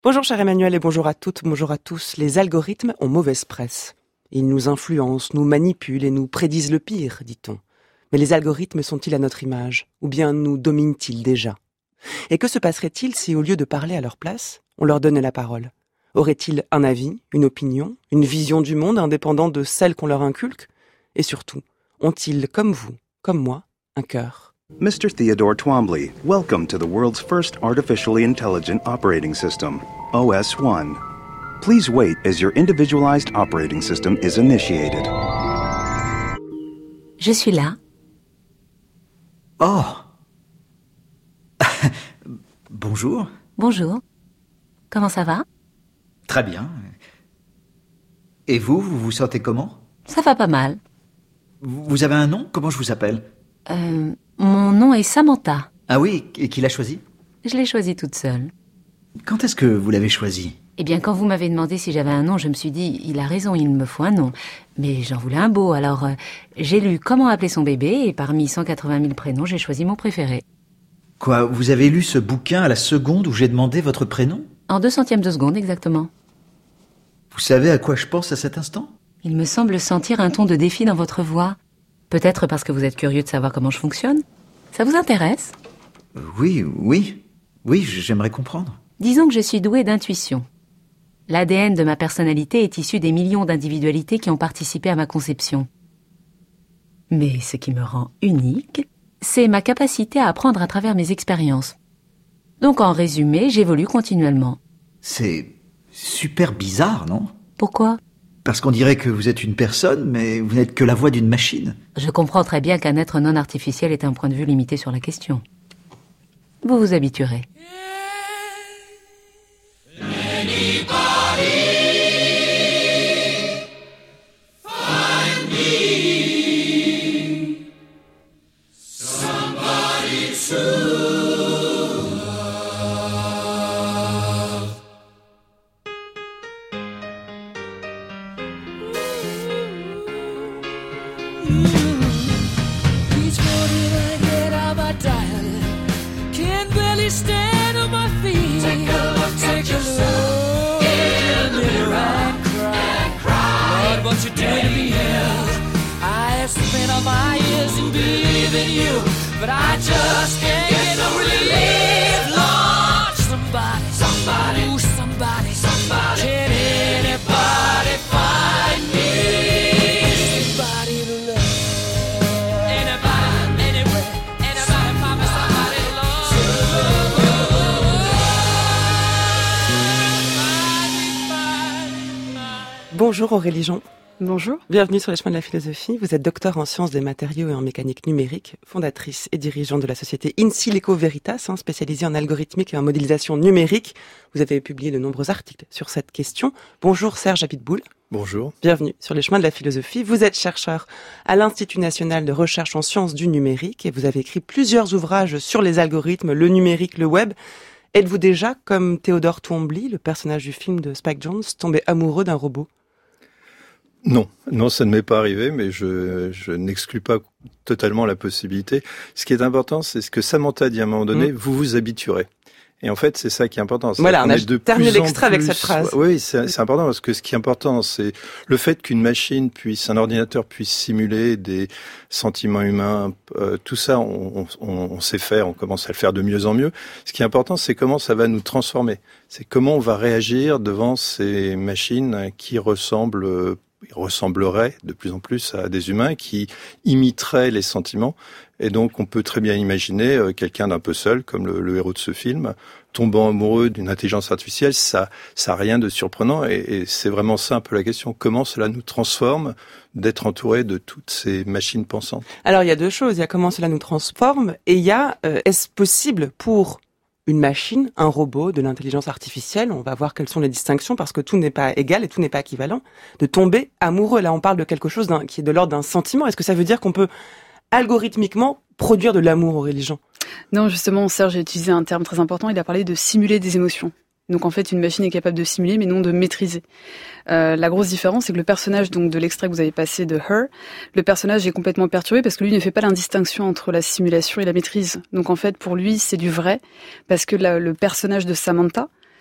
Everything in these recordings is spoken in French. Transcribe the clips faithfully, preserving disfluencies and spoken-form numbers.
Bonjour cher Emmanuel et bonjour à toutes, bonjour à tous. Les algorithmes ont mauvaise presse. Ils nous influencent, nous manipulent et nous prédisent le pire, dit-on. Mais les algorithmes sont-ils à notre image? Ou bien nous dominent-ils déjà? Et que se passerait-il si, au lieu de parler à leur place, on leur donnait la parole? Auraient-ils un avis, une opinion, une vision du monde indépendante de celle qu'on leur inculque? Et surtout, ont-ils, comme vous, comme moi, un cœur? Mister Theodore Twombly, welcome to the world's first artificially intelligent operating system, O S one. Please wait as your individualized operating system is initiated. Je suis là. Oh. Bonjour. Bonjour. Comment ça va? Très bien. Et vous, vous vous sentez comment? Ça va pas mal. Vous avez un nom? Comment je vous appelle? Euh, mon nom est Samantha. Ah oui, et qui l'a choisi? Je l'ai choisi toute seule. Quand est-ce que vous l'avez choisi? Eh bien, quand vous m'avez demandé si j'avais un nom, je me suis dit, il a raison, il me faut un nom. Mais j'en voulais un beau, alors euh, j'ai lu comment appeler son bébé, et parmi cent quatre-vingt mille prénoms, j'ai choisi mon préféré. Quoi, vous avez lu ce bouquin à la seconde où j'ai demandé votre prénom? En deux centièmes de seconde, exactement. Vous savez à quoi je pense à cet instant? Il me semble sentir un ton de défi dans votre voix. Peut-être parce que vous êtes curieux de savoir comment je fonctionne. Ça vous intéresse? Oui, oui. Oui, j'aimerais comprendre. Disons que je suis douée d'intuition. L'A D N de ma personnalité est issu des millions d'individualités qui ont participé à ma conception. Mais ce qui me rend unique, c'est ma capacité à apprendre à travers mes expériences. Donc en résumé, j'évolue continuellement. C'est super bizarre, non? Pourquoi? Parce qu'on dirait que vous êtes une personne, mais vous n'êtes que la voix d'une machine. Je comprends très bien qu'un être non artificiel est un point de vue limité sur la question. Vous vous habituerez. Bonjour Aurélie Jean. Bonjour. Bienvenue sur les chemins de la philosophie. Vous êtes docteur en sciences des matériaux et en mécanique numérique, fondatrice et dirigeante de la société In Silico Veritas, hein, spécialisée en algorithmique et en modélisation numérique. Vous avez publié de nombreux articles sur cette question. Bonjour Serge Abitboul. Bonjour. Bienvenue sur les chemins de la philosophie. Vous êtes chercheur à l'Institut national de recherche en sciences du numérique et vous avez écrit plusieurs ouvrages sur les algorithmes, le numérique, le web. Êtes-vous déjà, comme Theodore Twombly, le personnage du film de Spike Jonze, tombé amoureux d'un robot? Non, non, ça ne m'est pas arrivé, mais je, je n'exclus pas totalement la possibilité. Ce qui est important, c'est ce que Samantha dit à un moment donné, mmh. vous vous habituerez. Et en fait, c'est ça qui est important. C'est voilà, on a de terminé l'extrait plus... avec cette phrase. Oui, c'est, c'est important parce que ce qui est important, c'est le fait qu'une machine puisse, un ordinateur puisse simuler des sentiments humains. Euh, tout ça, on, on, on sait faire, on commence à le faire de mieux en mieux. Ce qui est important, c'est comment ça va nous transformer. C'est comment on va réagir devant ces machines qui ressemblent ressemblerait de plus en plus à des humains qui imiteraient les sentiments. Et donc, on peut très bien imaginer euh, quelqu'un d'un peu seul, comme le, le héros de ce film, tombant amoureux d'une intelligence artificielle. Ça, ça a rien de surprenant. Et, et c'est vraiment ça un peu la question. Comment cela nous transforme d'être entouré de toutes ces machines pensantes? Alors, il y a deux choses. Il y a comment cela nous transforme et il y a, euh, est-ce possible pour une machine, un robot, de l'intelligence artificielle, on va voir quelles sont les distinctions parce que tout n'est pas égal et tout n'est pas équivalent, de tomber amoureux. Là, on parle de quelque chose d'un, qui est de l'ordre d'un sentiment. Est-ce que ça veut dire qu'on peut algorithmiquement produire de l'amour aux religions? Non, justement, Serge a utilisé un terme très important. Il a parlé de simuler des émotions. Donc en fait, une machine est capable de simuler, mais non de maîtriser. Euh, la grosse différence, c'est que le personnage donc de l'extrait que vous avez passé de Her, le personnage est complètement perturbé parce que lui ne fait pas l'indistinction entre la simulation et la maîtrise. Donc en fait, pour lui, c'est du vrai, parce que la, le personnage de Samantha,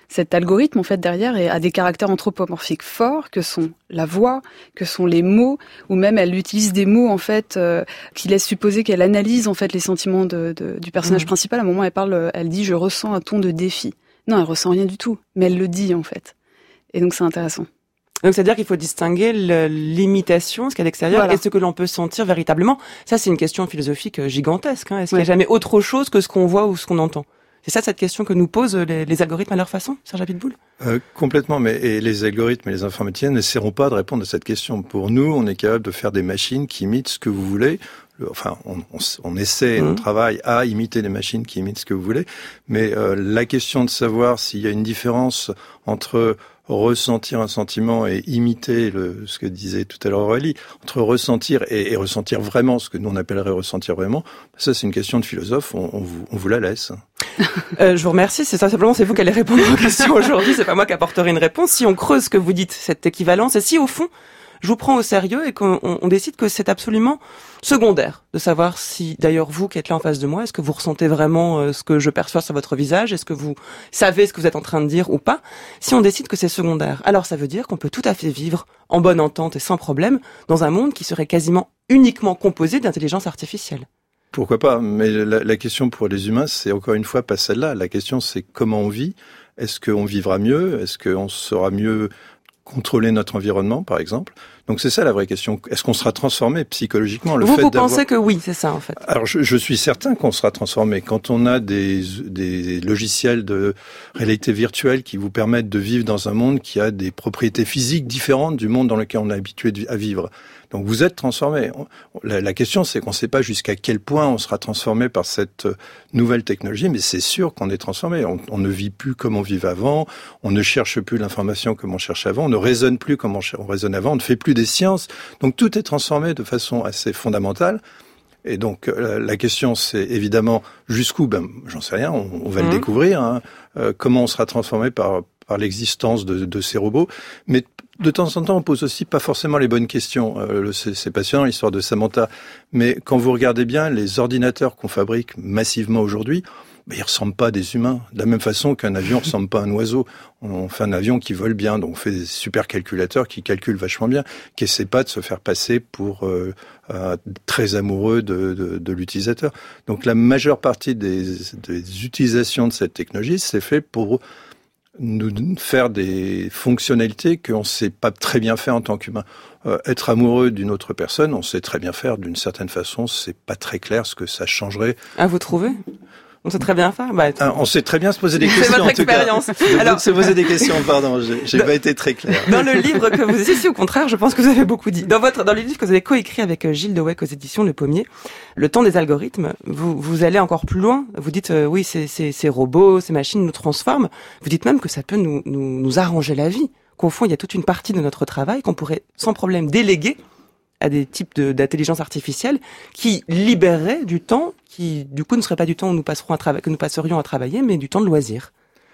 cet algorithme en fait derrière a des caractères anthropomorphiques forts que sont la voix, que sont les mots, ou même elle utilise des mots en fait euh, qui laissent supposer qu'elle analyse en fait les sentiments de, de, du personnage mmh. principal. À un moment, elle parle, elle dit je ressens un ton de défi. Non, elle ressent rien du tout, mais elle le dit en fait. Et donc c'est intéressant. Donc c'est-à-dire qu'il faut distinguer le, l'imitation, ce qu'il y a d'extérieur, voilà. et ce que l'on peut sentir véritablement. Ça, c'est une question philosophique gigantesque. Hein. Est-ce ouais. qu'il n'y a jamais autre chose que ce qu'on voit ou ce qu'on entend ? C'est ça cette question que nous posent les, les algorithmes à leur façon, Serge Abiteboul ? euh, Complètement, mais et les algorithmes et les informaticiens n'essaieront pas de répondre à cette question. Pour nous, on est capable de faire des machines qui imitent ce que vous voulez. Enfin, on, on, on essaie, mmh. on travaille à imiter des machines qui imitent ce que vous voulez, mais euh, la question de savoir s'il y a une différence entre ressentir un sentiment et imiter le, ce que disait tout à l'heure Aurélie, entre ressentir et, et ressentir vraiment ce que nous on appellerait ressentir vraiment, ça c'est une question de philosophe, on, on, vous, on vous la laisse. Euh, je vous remercie, c'est ça simplement, c'est vous qui allez répondre aux questions aujourd'hui, c'est pas moi qui apporterai une réponse. Si on creuse ce que vous dites, cette équivalence, et si au fond, je vous prends au sérieux et qu'on on décide que c'est absolument secondaire de savoir si, d'ailleurs vous qui êtes là en face de moi, est-ce que vous ressentez vraiment euh, ce que je perçois sur votre visage, est-ce que vous savez ce que vous êtes en train de dire ou pas, si on décide que c'est secondaire, alors ça veut dire qu'on peut tout à fait vivre en bonne entente et sans problème dans un monde qui serait quasiment uniquement composé d'intelligence artificielle. Pourquoi pas, mais la, la question pour les humains, c'est encore une fois pas celle-là. La question c'est comment on vit, est-ce qu'on vivra mieux, est-ce qu'on sera mieux contrôler notre environnement, par exemple. Donc c'est ça la vraie question. Est-ce qu'on sera transformé psychologiquement ? Le vous, fait vous d'avoir... pensez que oui, c'est ça en fait. Alors je, je suis certain qu'on sera transformé. Quand on a des, des logiciels de réalité virtuelle qui vous permettent de vivre dans un monde qui a des propriétés physiques différentes du monde dans lequel on est habitué à vivre. Donc vous êtes transformé. La, la question c'est qu'on ne sait pas jusqu'à quel point on sera transformé par cette nouvelle technologie, mais c'est sûr qu'on est transformé. On, on ne vit plus comme on vivait avant, on ne cherche plus l'information comme on cherchait avant, on ne raisonne plus comme on, on raisonnait avant, on ne fait plus des sciences. Donc tout est transformé de façon assez fondamentale. Et donc euh, la question c'est évidemment jusqu'où, ben j'en sais rien, on, on va mmh. le découvrir. Hein, euh, comment on sera transformé par par l'existence de, de ces robots, mais de temps en temps, on pose aussi pas forcément les bonnes questions. Euh, c'est, c'est passionnant l'histoire de Samantha, mais quand vous regardez bien les ordinateurs qu'on fabrique massivement aujourd'hui, ben, ils ressemblent pas à des humains. De la même façon qu'un avion ressemble pas à un oiseau. On fait un avion qui vole bien, donc on fait des super calculateurs qui calculent vachement bien, qui essaient pas de se faire passer pour euh, euh, très amoureux de, de, de l'utilisateur. Donc la majeure partie des, des utilisations de cette technologie, c'est fait pour nous faire des fonctionnalités qu'on ne sait pas très bien faire en tant qu'humain. Euh, être amoureux d'une autre personne, on sait très bien faire d'une certaine façon, c'est pas très clair ce que ça changerait. Ah, vous trouvez ? On sait très bien faire. Bah, ah, on sait très bien se poser des questions. C'est votre en tout expérience. Cas. Alors, se poser des questions. Pardon, j'ai, j'ai dans, pas été très clair. Dans le livre que vous avez, si au contraire, je pense que vous avez beaucoup dit. Dans votre, dans le livre que vous avez coécrit avec Gilles Dewecq aux éditions Le Pommier, Le temps des algorithmes, vous, vous allez encore plus loin. Vous dites, euh, oui, ces, ces, ces robots, ces machines nous transforment. Vous dites même que ça peut nous, nous, nous arranger la vie. Qu'au fond, il y a toute une partie de notre travail qu'on pourrait sans problème déléguer à des types de, d'intelligence artificielle qui libéreraient du temps qui, du coup, ne serait pas du temps où nous passerons à trava- que nous passerions à travailler, mais du temps de loisir.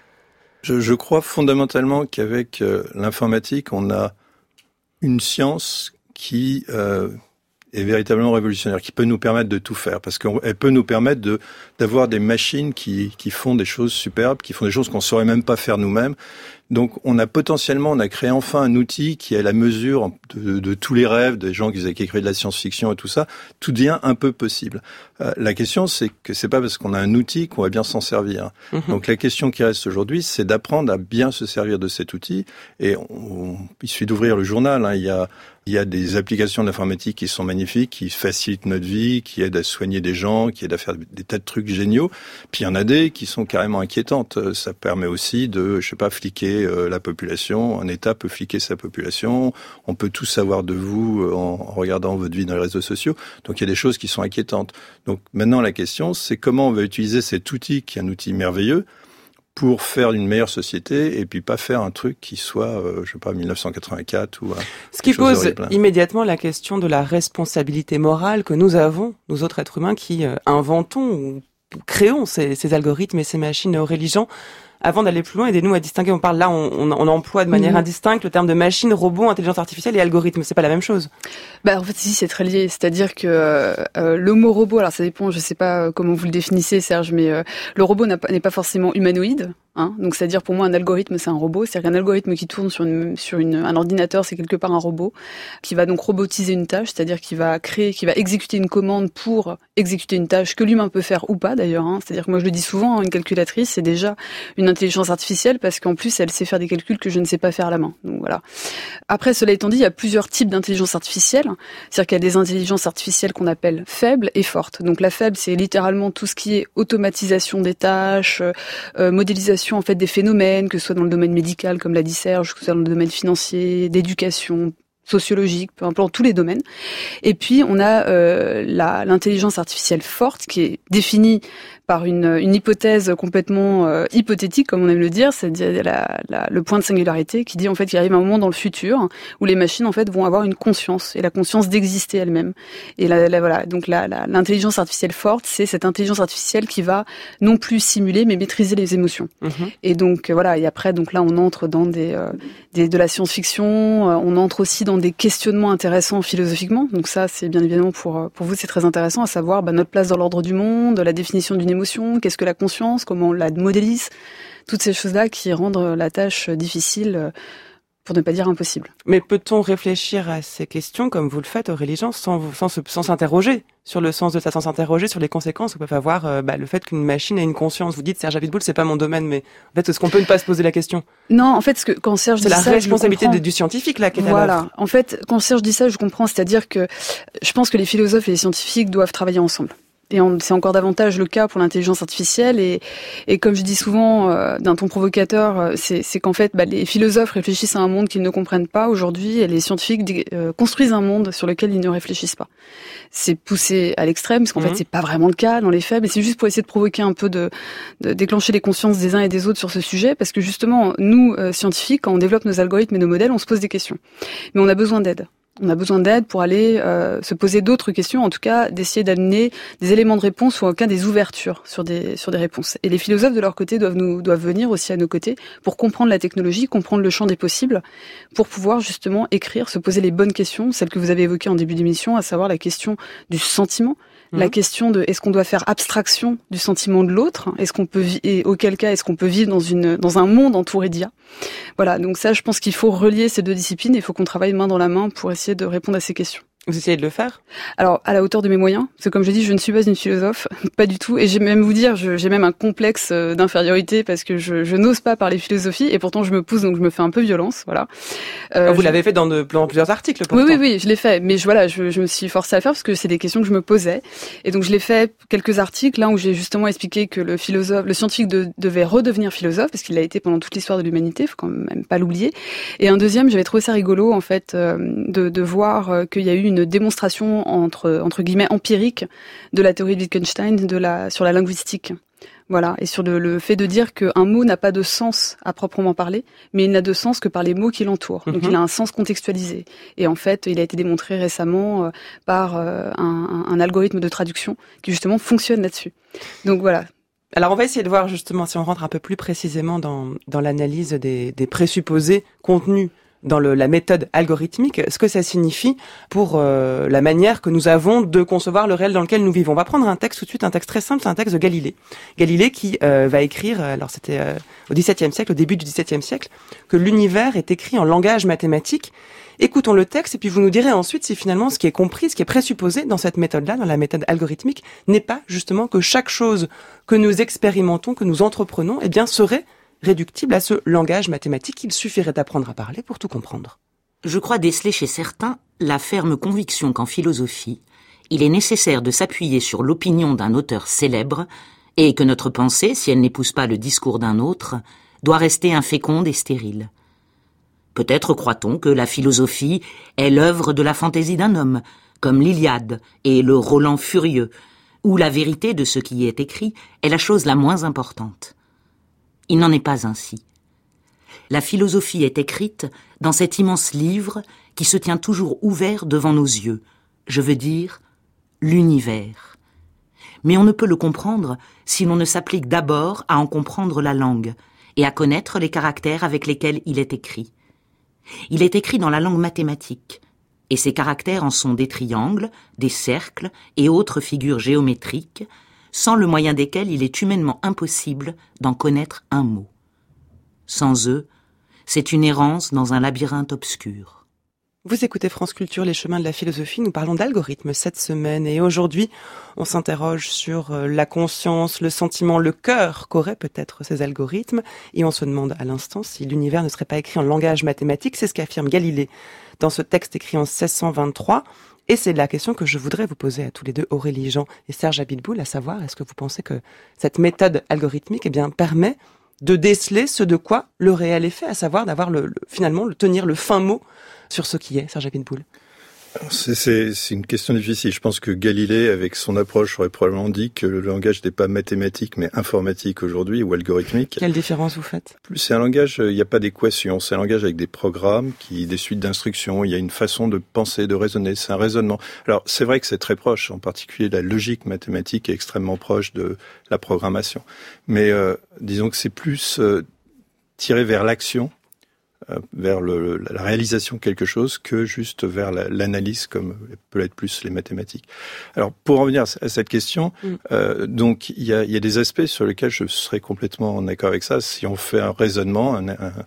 Je, je crois fondamentalement qu'avec euh, l'informatique, on a une science qui euh, est véritablement révolutionnaire, qui peut nous permettre de tout faire, parce qu'elle peut nous permettre de d'avoir des machines qui qui font des choses superbes, qui font des choses qu'on saurait même pas faire nous-mêmes. Donc, on a potentiellement, on a créé enfin un outil qui est à la mesure de, de, de tous les rêves des gens qui, qui écrivent de la science-fiction et tout ça. Tout devient un peu possible. Euh, la question, c'est que c'est pas parce qu'on a un outil qu'on va bien s'en servir. Mmh. Donc, la question qui reste aujourd'hui, c'est d'apprendre à bien se servir de cet outil. Et on, on, il suffit d'ouvrir le journal. Hein. Il y a, il y a des applications d'informatique qui sont magnifiques, qui facilitent notre vie, qui aident à soigner des gens, qui aident à faire des tas de trucs géniaux. Puis il y en a des qui sont carrément inquiétantes. Ça permet aussi de, je sais pas, fliquer la population. Un État peut fliquer sa population. On peut tout savoir de vous en regardant votre vie dans les réseaux sociaux. Donc il y a des choses qui sont inquiétantes. Donc maintenant la question, c'est comment on va utiliser cet outil qui est un outil merveilleux pour faire une meilleure société et puis pas faire un truc qui soit, euh, je sais pas, mille neuf cent quatre-vingt-quatre ou... Euh, Ce qui pose horrible. Immédiatement la question de la responsabilité morale que nous avons, nous autres êtres humains qui euh, inventons ou créons ces, ces algorithmes et ces machines religions. Avant d'aller plus loin, aidez-nous à distinguer. On parle là, on, on, on emploie de manière mmh. indistincte le terme de machine, robot, intelligence artificielle et algorithme. C'est pas la même chose. Bah en fait, si, c'est très lié. C'est-à-dire que euh, le mot robot, alors ça dépend. Je sais pas comment vous le définissez, Serge, mais euh, le robot n'a pas, n'est pas forcément humanoïde. Hein, donc, c'est-à-dire, pour moi, un algorithme, c'est un robot. C'est-à-dire qu'un algorithme qui tourne sur, une, sur une, un ordinateur, c'est quelque part un robot qui va donc robotiser une tâche, c'est-à-dire qu'il va créer, qui va exécuter une commande pour exécuter une tâche que l'humain peut faire ou pas, d'ailleurs. Hein. C'est-à-dire que moi, je le dis souvent, une calculatrice, c'est déjà une intelligence artificielle parce qu'en plus, elle sait faire des calculs que je ne sais pas faire à la main. Donc, voilà. Après, cela étant dit, il y a plusieurs types d'intelligence artificielle. C'est-à-dire qu'il y a des intelligences artificielles qu'on appelle faibles et fortes. Donc, la faible, c'est littéralement tout ce qui est automatisation des tâches, euh, modélisation en fait des phénomènes, que ce soit dans le domaine médical, comme l'a dit Serge, que ce soit dans le domaine financier, d'éducation, sociologique, peu importe, dans tous les domaines. Et puis, on a euh, la, l'intelligence artificielle forte qui est définie par une, une hypothèse complètement euh, hypothétique, comme on aime le dire, c'est-à-dire la, la, le point de singularité qui dit en fait qu'il arrive un moment dans le futur où les machines en fait vont avoir une conscience et la conscience d'exister elles-mêmes. Et la, la, voilà, donc la, la, l'intelligence artificielle forte, c'est cette intelligence artificielle qui va non plus simuler mais maîtriser les émotions. Mmh. Et donc voilà, et après donc là on entre dans des, euh, des de la science-fiction, euh, on entre aussi dans des questionnements intéressants philosophiquement. Donc ça c'est bien évidemment pour pour vous c'est très intéressant, à savoir bah, notre place dans l'ordre du monde, la définition d'une émotion, qu'est-ce que la conscience, comment on la modélise, toutes ces choses-là qui rendent la tâche difficile, pour ne pas dire impossible. Mais peut-on réfléchir à ces questions, comme vous le faites, Aurélie Jean, sans, sans, sans s'interroger sur le sens de ça, sans s'interroger sur les conséquences que peut avoir euh, bah, le fait qu'une machine ait une conscience? Vous dites, Serge Abitboul, c'est pas mon domaine, mais en fait, est-ce qu'on peut ne pas se poser la question? Non, en fait, ce que, quand Serge dit ça, c'est la responsabilité de, du scientifique, là, qui est à l'œuvre. Voilà. En fait, quand Serge dit ça, je comprends, c'est-à-dire que je pense que les philosophes et les scientifiques doivent travailler ensemble. Et on, c'est encore davantage le cas pour l'intelligence artificielle. Et, et comme je dis souvent euh, d'un ton provocateur, c'est, c'est qu'en fait, bah, les philosophes réfléchissent à un monde qu'ils ne comprennent pas aujourd'hui, et les scientifiques euh, construisent un monde sur lequel ils ne réfléchissent pas. C'est poussé à l'extrême, parce qu'en mmh. fait, c'est pas vraiment le cas dans les faits, mais c'est juste pour essayer de provoquer un peu de, de déclencher les consciences des uns et des autres sur ce sujet, parce que justement, nous, euh, scientifiques, quand on développe nos algorithmes et nos modèles, on se pose des questions. Mais on a besoin d'aide. On a besoin d'aide pour aller euh, se poser d'autres questions, en tout cas d'essayer d'amener des éléments de réponse ou en cas des ouvertures sur des sur des réponses. Et les philosophes de leur côté doivent nous doivent venir aussi à nos côtés pour comprendre la technologie, comprendre le champ des possibles, pour pouvoir justement écrire, se poser les bonnes questions, celles que vous avez évoquées en début d'émission, à savoir la question du sentiment. Mmh. La question de est-ce qu'on doit faire abstraction du sentiment de l'autre, est-ce qu'on peut vi- et auquel cas est-ce qu'on peut vivre dans une dans un monde entouré d'I A. Voilà, donc ça je pense qu'il faut relier ces deux disciplines, il faut qu'on travaille main dans la main pour essayer de répondre à ces questions. Vous essayez de le faire? Alors, à la hauteur de mes moyens, parce que comme je dis, je ne suis pas une philosophe, pas du tout, et j'ai même vous dire, je, j'ai même un complexe d'infériorité parce que je, je n'ose pas parler philosophie, et pourtant je me pousse, donc je me fais un peu violence, voilà. Euh, vous je... l'avez fait dans, de, dans plusieurs articles, pourtant. Oui, oui, oui, je l'ai fait, mais je, voilà, je, je me suis forcée à le faire parce que c'est des questions que je me posais, et donc je l'ai fait quelques articles là où j'ai justement expliqué que le philosophe, le scientifique de, devait redevenir philosophe parce qu'il l'a été pendant toute l'histoire de l'humanité, faut quand même pas l'oublier. Et un deuxième, j'avais trouvé ça rigolo en fait euh, de, de voir euh, qu'il y a eu une démonstration entre entre guillemets empirique de la théorie de Wittgenstein de la sur la linguistique. Voilà, et sur le, le fait de dire qu'un mot n'a pas de sens à proprement parler, mais il n'a de sens que par les mots qui l'entourent. Donc mm-hmm. il a un sens contextualisé. Et en fait, il a été démontré récemment euh, par euh, un, un algorithme de traduction qui justement fonctionne là-dessus. Donc voilà. Alors on va essayer de voir justement si on rentre un peu plus précisément dans, dans l'analyse des, des présupposés contenus dans le, la méthode algorithmique, ce que ça signifie pour euh, la manière que nous avons de concevoir le réel dans lequel nous vivons. On va prendre un texte tout de suite, un texte très simple, c'est un texte de Galilée. Galilée qui euh, va écrire, alors c'était euh, au dix-septième siècle, au début du dix-septième siècle, que l'univers est écrit en langage mathématique. Écoutons le texte et puis vous nous direz ensuite si finalement ce qui est compris, ce qui est présupposé dans cette méthode-là, dans la méthode algorithmique, n'est pas justement que chaque chose que nous expérimentons, que nous entreprenons, eh bien serait réductible à ce langage mathématique. Il suffirait d'apprendre à parler pour tout comprendre. Je crois déceler chez certains la ferme conviction qu'en philosophie, il est nécessaire de s'appuyer sur l'opinion d'un auteur célèbre et que notre pensée, si elle n'épouse pas le discours d'un autre, doit rester inféconde et stérile. Peut-être croit-on que la philosophie est l'œuvre de la fantaisie d'un homme, comme l'Iliade et le Roland furieux, où la vérité de ce qui y est écrit est la chose la moins importante. Il n'en est pas ainsi. La philosophie est écrite dans cet immense livre qui se tient toujours ouvert devant nos yeux, je veux dire l'univers. Mais on ne peut le comprendre si l'on ne s'applique d'abord à en comprendre la langue et à connaître les caractères avec lesquels il est écrit. Il est écrit dans la langue mathématique, et ces caractères en sont des triangles, des cercles et autres figures géométriques, sans le moyen desquels il est humainement impossible d'en connaître un mot. Sans eux, c'est une errance dans un labyrinthe obscur. Vous écoutez France Culture, les chemins de la philosophie. Nous parlons d'algorithmes cette semaine et aujourd'hui, on s'interroge sur la conscience, le sentiment, le cœur qu'auraient peut-être ces algorithmes et on se demande à l'instant si l'univers ne serait pas écrit en langage mathématique. C'est ce qu'affirme Galilée dans ce texte écrit en seize cent vingt-trois. Et c'est la question que je voudrais vous poser à tous les deux, Aurélie Jean et Serge Abiteboul, à savoir, est-ce que vous pensez que cette méthode algorithmique eh bien, permet de déceler ce de quoi le réel est fait, à savoir d'avoir le, le, finalement le tenir le fin mot sur ce qui est, Serge Abiteboul? C'est, c'est, c'est une question difficile. Je pense que Galilée, avec son approche, aurait probablement dit que le langage n'est pas mathématique, mais informatique aujourd'hui, ou algorithmique. Quelle différence vous faites? Plus c'est un langage, il n'y a pas d'équation. C'est un langage avec des programmes, qui, des suites d'instructions. Il y a une façon de penser, de raisonner. C'est un raisonnement. Alors, c'est vrai que c'est très proche. En particulier, la logique mathématique est extrêmement proche de la programmation. Mais euh, disons que c'est plus euh, tiré vers l'action, vers le, la réalisation de quelque chose que juste vers la, l'analyse comme peut être plus les mathématiques. Alors pour en revenir à cette question, mm. euh, donc il y a, y a des aspects sur lesquels je serais complètement en accord avec ça. Si on fait un raisonnement, un, un,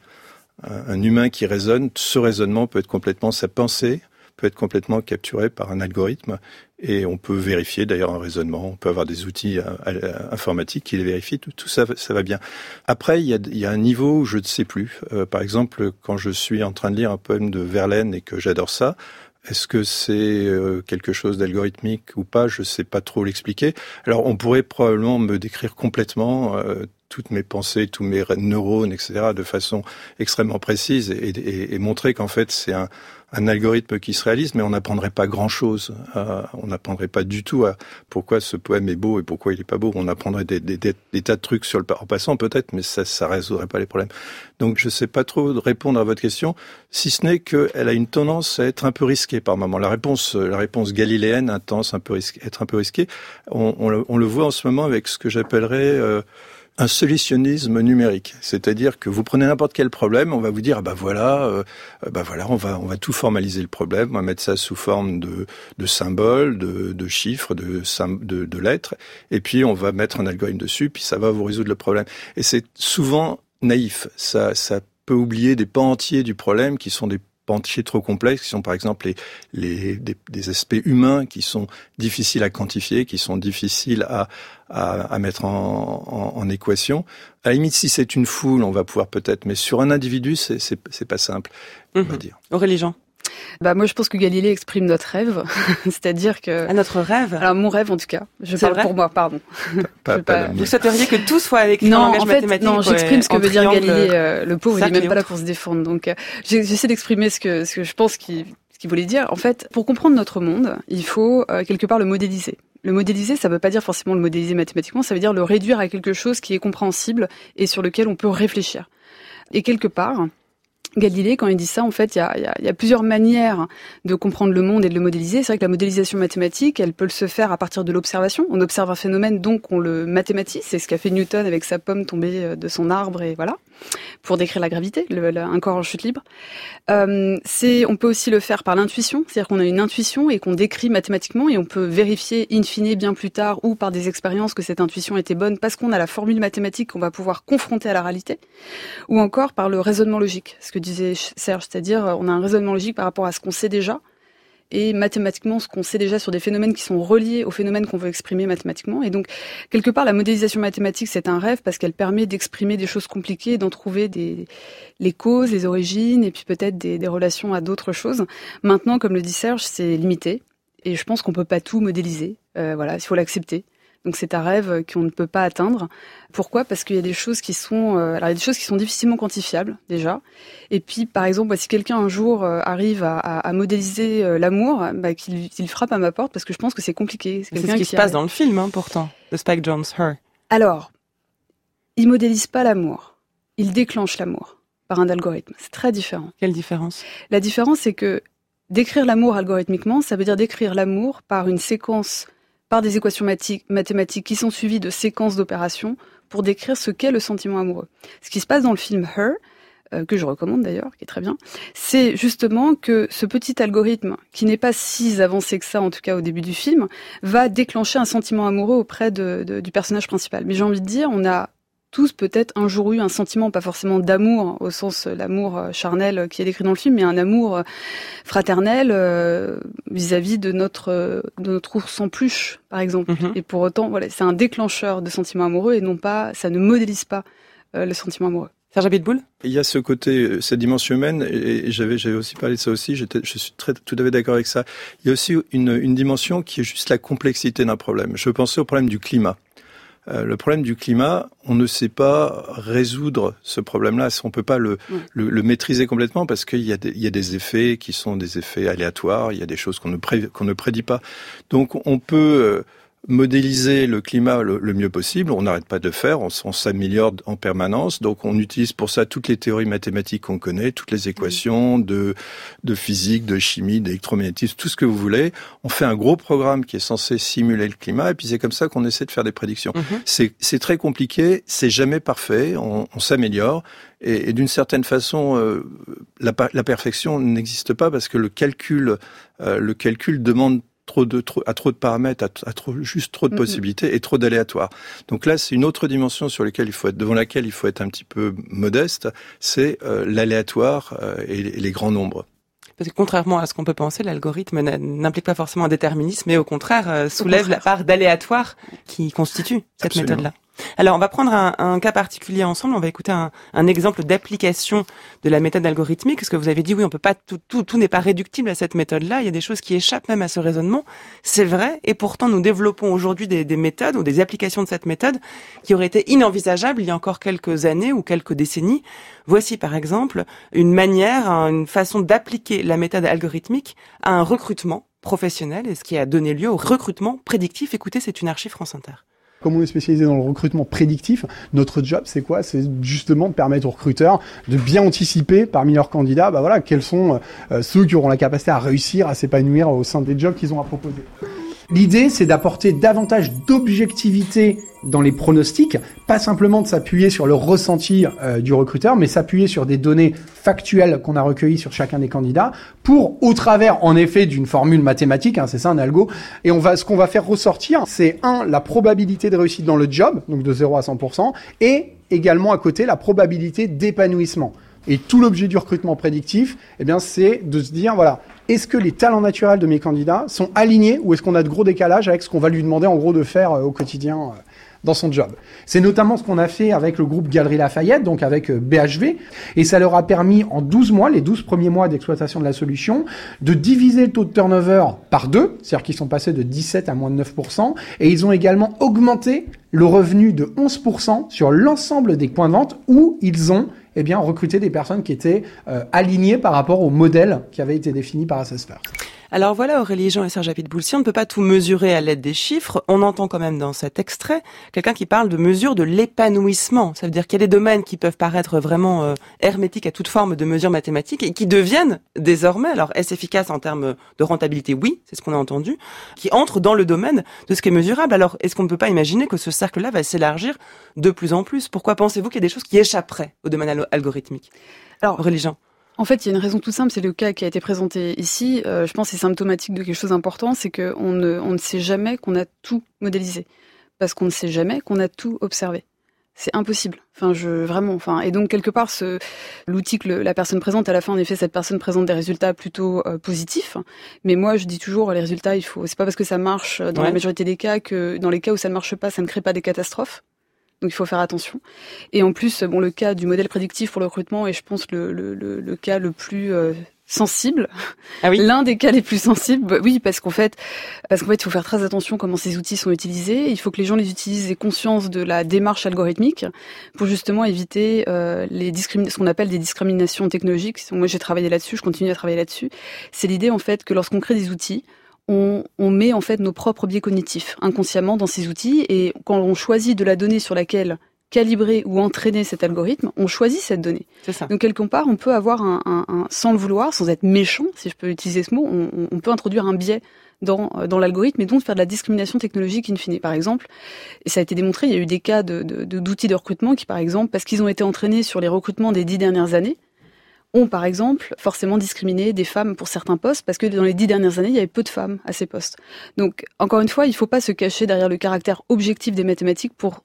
un humain qui raisonne, ce raisonnement peut être complètement, sa pensée peut être complètement capturé par un algorithme et on peut vérifier d'ailleurs un raisonnement, on peut avoir des outils à, à, informatiques qui les vérifient, tout, tout ça, ça va bien. Après, il y a, il y a un niveau où je ne sais plus. Euh, par exemple, quand je suis en train de lire un poème de Verlaine et que j'adore ça, est-ce que c'est euh, quelque chose d'algorithmique ou pas? Je ne sais pas trop l'expliquer. Alors, on pourrait probablement me décrire complètement euh, toutes mes pensées, tous mes neurones, et cetera, de façon extrêmement précise et, et, et montrer qu'en fait, c'est un un algorithme qui se réalise, mais on n'apprendrait pas grand-chose. Euh, on n'apprendrait pas du tout à pourquoi ce poème est beau et pourquoi il est pas beau. On apprendrait des, des, des, des tas de trucs sur le en passant peut-être, mais ça, ça résoudrait pas les problèmes. Donc, je sais pas trop répondre à votre question, si ce n'est qu'elle a une tendance à être un peu risquée par moment. La réponse, la réponse galiléenne a tendance à un peu risquée, être un peu risquée. On, on, le, on le voit en ce moment avec ce que j'appellerais euh, un solutionnisme numérique, c'est-à-dire que vous prenez n'importe quel problème, on va vous dire ah bah voilà, euh, bah voilà, on va on va tout formaliser le problème, on va mettre ça sous forme de de symboles, de de chiffres, de de, de lettres, et puis on va mettre un algorithme dessus, puis ça va vous résoudre le problème. Et c'est souvent naïf, ça ça peut oublier des pans entiers du problème qui sont des entiers trop complexes, qui sont par exemple les, les des, des aspects humains qui sont difficiles à quantifier, qui sont difficiles à, à, à mettre en, en, en équation. À la limite, si c'est une foule, on va pouvoir peut-être, mais sur un individu, c'est, c'est, c'est pas simple, on va dire. Aurélie Jean. Bah moi je pense que Galilée exprime notre rêve, c'est-à-dire que à notre rêve. Alors mon rêve en tout cas. Je c'est parle vrai pour moi, pardon. Pas, pas, pas vous souhaiteriez que tout soit écrit non, en langage en fait, mathématique? Non, j'exprime ce que veut dire Galilée. Euh, le pauvre, il est même autre. pas là pour se défendre. Donc euh, j'essaie d'exprimer ce que ce que je pense qu'il ce qu'il voulait dire. En fait, pour comprendre notre monde, il faut euh, quelque part le modéliser. Le modéliser, ça veut pas dire forcément le modéliser mathématiquement, ça veut dire le réduire à quelque chose qui est compréhensible et sur lequel on peut réfléchir. Et quelque part, Galilée, quand il dit ça, en fait, il y a, il y a, il y a plusieurs manières de comprendre le monde et de le modéliser. C'est vrai que la modélisation mathématique, elle peut se faire à partir de l'observation. On observe un phénomène, donc on le mathématise. C'est ce qu'a fait Newton avec sa pomme tombée de son arbre, et voilà, pour décrire la gravité, le, le, un corps en chute libre. Euh, c'est, on peut aussi le faire par l'intuition, c'est-à-dire qu'on a une intuition et qu'on décrit mathématiquement, et on peut vérifier in fine bien plus tard ou par des expériences que cette intuition était bonne parce qu'on a la formule mathématique qu'on va pouvoir confronter à la réalité, ou encore par le raisonnement logique, ce que disait Serge, c'est-à-dire on a un raisonnement logique par rapport à ce qu'on sait déjà, et mathématiquement ce qu'on sait déjà sur des phénomènes qui sont reliés aux phénomènes qu'on veut exprimer mathématiquement. Et donc, quelque part, la modélisation mathématique, c'est un rêve parce qu'elle permet d'exprimer des choses compliquées, d'en trouver des, les causes, les origines, et puis peut-être des, des relations à d'autres choses. Maintenant, comme le dit Serge, c'est limité, et je pense qu'on peut pas tout modéliser. Euh, voilà, il faut l'accepter. Donc c'est un rêve qu'on ne peut pas atteindre. Pourquoi ? Parce qu'il y a des choses qui sont, euh, alors il y a des choses qui sont difficilement quantifiables déjà. Et puis par exemple, bah, si quelqu'un un jour euh, arrive à, à, à modéliser euh, l'amour, bah, qu'il, qu'il frappe à ma porte parce que je pense que c'est compliqué. C'est, c'est ce qui, qui se passe a... dans le film, hein, pourtant, de Spike Jonze, Her. Alors, il modélise pas l'amour, il déclenche l'amour par un algorithme. C'est très différent. Quelle différence ? La différence, c'est que décrire l'amour algorithmiquement, ça veut dire décrire l'amour par une séquence, par des équations mathématiques qui sont suivies de séquences d'opérations pour décrire ce qu'est le sentiment amoureux. Ce qui se passe dans le film Her, euh, que je recommande d'ailleurs, qui est très bien, c'est justement que ce petit algorithme, qui n'est pas si avancé que ça, en tout cas au début du film, va déclencher un sentiment amoureux auprès de, de, du personnage principal. Mais j'ai envie de dire, on a tous peut-être un jour eu un sentiment, pas forcément d'amour au sens euh, l'amour euh, charnel qui est décrit dans le film, mais un amour euh, fraternel euh, vis-à-vis de notre euh, de notre ours en peluche, par exemple. Mm-hmm. Et pour autant, voilà, c'est un déclencheur de sentiments amoureux et non pas, ça ne modélise pas euh, le sentiment amoureux. Serge Abitboul ? Il y a ce côté, cette dimension humaine, et j'avais, j'avais aussi parlé de ça aussi, j'étais, je suis très, tout à fait d'accord avec ça. Il y a aussi une, une dimension qui est juste la complexité d'un problème. Je pensais au problème du climat. Euh, le problème du climat, on ne sait pas résoudre ce problème-là, on peut pas le, mmh. le, le maîtriser complètement parce qu'il y a des, il y a des effets qui sont des effets aléatoires, il y a des choses qu'on ne, pré, qu'on ne prédit pas. Donc on peut euh, modéliser le climat le, le mieux possible, on n'arrête pas de le faire, on, on s'améliore en permanence, donc on utilise pour ça toutes les théories mathématiques qu'on connaît, toutes les équations de, de physique, de chimie, d'électromagnétisme, tout ce que vous voulez. On fait un gros programme qui est censé simuler le climat, et puis c'est comme ça qu'on essaie de faire des prédictions. Mmh. C'est, c'est très compliqué, c'est jamais parfait, on, on s'améliore, et, et d'une certaine façon, euh, la, la perfection n'existe pas parce que le calcul, euh, le calcul demande trop de trop à trop de paramètres, à, à trop juste trop de possibilités et trop d'aléatoires. Donc là, c'est une autre dimension sur laquelle il faut être devant laquelle il faut être un petit peu modeste, c'est euh, l'aléatoire euh, et, et les grands nombres. Parce que contrairement à ce qu'on peut penser, l'algorithme n'implique pas forcément un déterminisme, mais au contraire euh, soulève au contraire. la part d'aléatoire qui constitue cette Absolument. méthode-là. Alors, on va prendre un, un cas particulier ensemble. On va écouter un, un exemple d'application de la méthode algorithmique. Parce que vous avez dit, oui, on peut pas tout, tout, tout n'est pas réductible à cette méthode-là. Il y a des choses qui échappent même à ce raisonnement. C'est vrai. Et pourtant, nous développons aujourd'hui des, des méthodes ou des applications de cette méthode qui auraient été inenvisageables il y a encore quelques années ou quelques décennies. Voici, par exemple, une manière, une façon d'appliquer la méthode algorithmique à un recrutement professionnel et ce qui a donné lieu au recrutement prédictif. Écoutez, c'est une archive France Inter. Comme on est spécialisé dans le recrutement prédictif, notre job, c'est quoi ? C'est justement de permettre aux recruteurs de bien anticiper parmi leurs candidats, bah voilà, quels sont euh, ceux qui auront la capacité à réussir, à s'épanouir au sein des jobs qu'ils ont à proposer. L'idée, c'est d'apporter davantage d'objectivité dans les pronostics, pas simplement de s'appuyer sur le ressenti euh, du recruteur, mais s'appuyer sur des données factuelles qu'on a recueillies sur chacun des candidats pour, au travers, en effet, d'une formule mathématique, hein, c'est ça un algo, et on va, ce qu'on va faire ressortir, c'est un, la probabilité de réussite dans le job, donc de zéro à cent pour cent, et également à côté, la probabilité d'épanouissement. Et tout l'objet du recrutement prédictif, eh bien, c'est de se dire, voilà, est-ce que les talents naturels de mes candidats sont alignés ou est-ce qu'on a de gros décalages avec ce qu'on va lui demander en gros de faire euh, au quotidien euh, dans son job. C'est notamment ce qu'on a fait avec le groupe Galeries Lafayette, donc avec euh, B H V, et ça leur a permis en douze mois, les douze premiers mois d'exploitation de la solution, de diviser le taux de turnover par deux, c'est-à-dire qu'ils sont passés de dix-sept à moins de neuf pour cent, et ils ont également augmenté le revenu de onze pour cent sur l'ensemble des points de vente où ils ont eh bien, recruter des personnes qui étaient euh, alignées par rapport au modèle qui avait été défini par Assess First. Alors voilà, Aurélie Jean et Serge Abitboul, si on ne peut pas tout mesurer à l'aide des chiffres, on entend quand même dans cet extrait quelqu'un qui parle de mesure de l'épanouissement. Ça veut dire qu'il y a des domaines qui peuvent paraître vraiment euh, hermétiques à toute forme de mesure mathématique et qui deviennent désormais, alors est-ce efficace en termes de rentabilité ? Oui, c'est ce qu'on a entendu, qui entrent dans le domaine de ce qui est mesurable. Alors est-ce qu'on ne peut pas imaginer que ce cercle-là va s'élargir de plus en plus ? Pourquoi pensez-vous qu'il y a des choses qui échapperaient au domaine algorithmique ? Alors, Aurélie Jean. En fait, il y a une raison toute simple, c'est le cas qui a été présenté ici. Euh, je pense que c'est symptomatique de quelque chose d'important, c'est qu'on ne, on ne sait jamais qu'on a tout modélisé. Parce qu'on ne sait jamais qu'on a tout observé. C'est impossible. Enfin, je, vraiment, enfin, et donc, quelque part, ce, l'outil que le, la personne présente, à la fin, en effet, cette personne présente des résultats plutôt euh, positifs. Mais moi, je dis toujours, les résultats, il faut, c'est pas parce que ça marche dans ouais. la majorité des cas que, dans les cas où ça ne marche pas, ça ne crée pas des catastrophes. Donc il faut faire attention. Et en plus, bon, le cas du modèle prédictif pour le recrutement est, je pense, le, le, le, le cas le plus euh, sensible. Ah oui. L'un des cas les plus sensibles. Oui, parce qu'en fait, parce qu'en fait, il faut faire très attention comment ces outils sont utilisés. Il faut que les gens les utilisent aient conscience de la démarche algorithmique pour justement éviter euh, les discrimin- ce qu'on appelle des discriminations technologiques. Moi, j'ai travaillé là-dessus, je continue à travailler là-dessus. C'est l'idée en fait que lorsqu'on crée des outils, On, on met en fait nos propres biais cognitifs inconsciemment dans ces outils et quand on choisit de la donnée sur laquelle calibrer ou entraîner cet algorithme, on choisit cette donnée. C'est ça. Donc quelque part, on peut avoir un, un, un sans le vouloir, sans être méchant, si je peux utiliser ce mot, on, on peut introduire un biais dans, dans l'algorithme et donc faire de la discrimination technologique in fine. Par exemple, et ça a été démontré, il y a eu des cas de, de, de, d'outils de recrutement qui, par exemple, parce qu'ils ont été entraînés sur les recrutements des dix dernières années, ont, par exemple, forcément discriminé des femmes pour certains postes, parce que dans les dix dernières années, il y avait peu de femmes à ces postes. Donc, encore une fois, il ne faut pas se cacher derrière le caractère objectif des mathématiques pour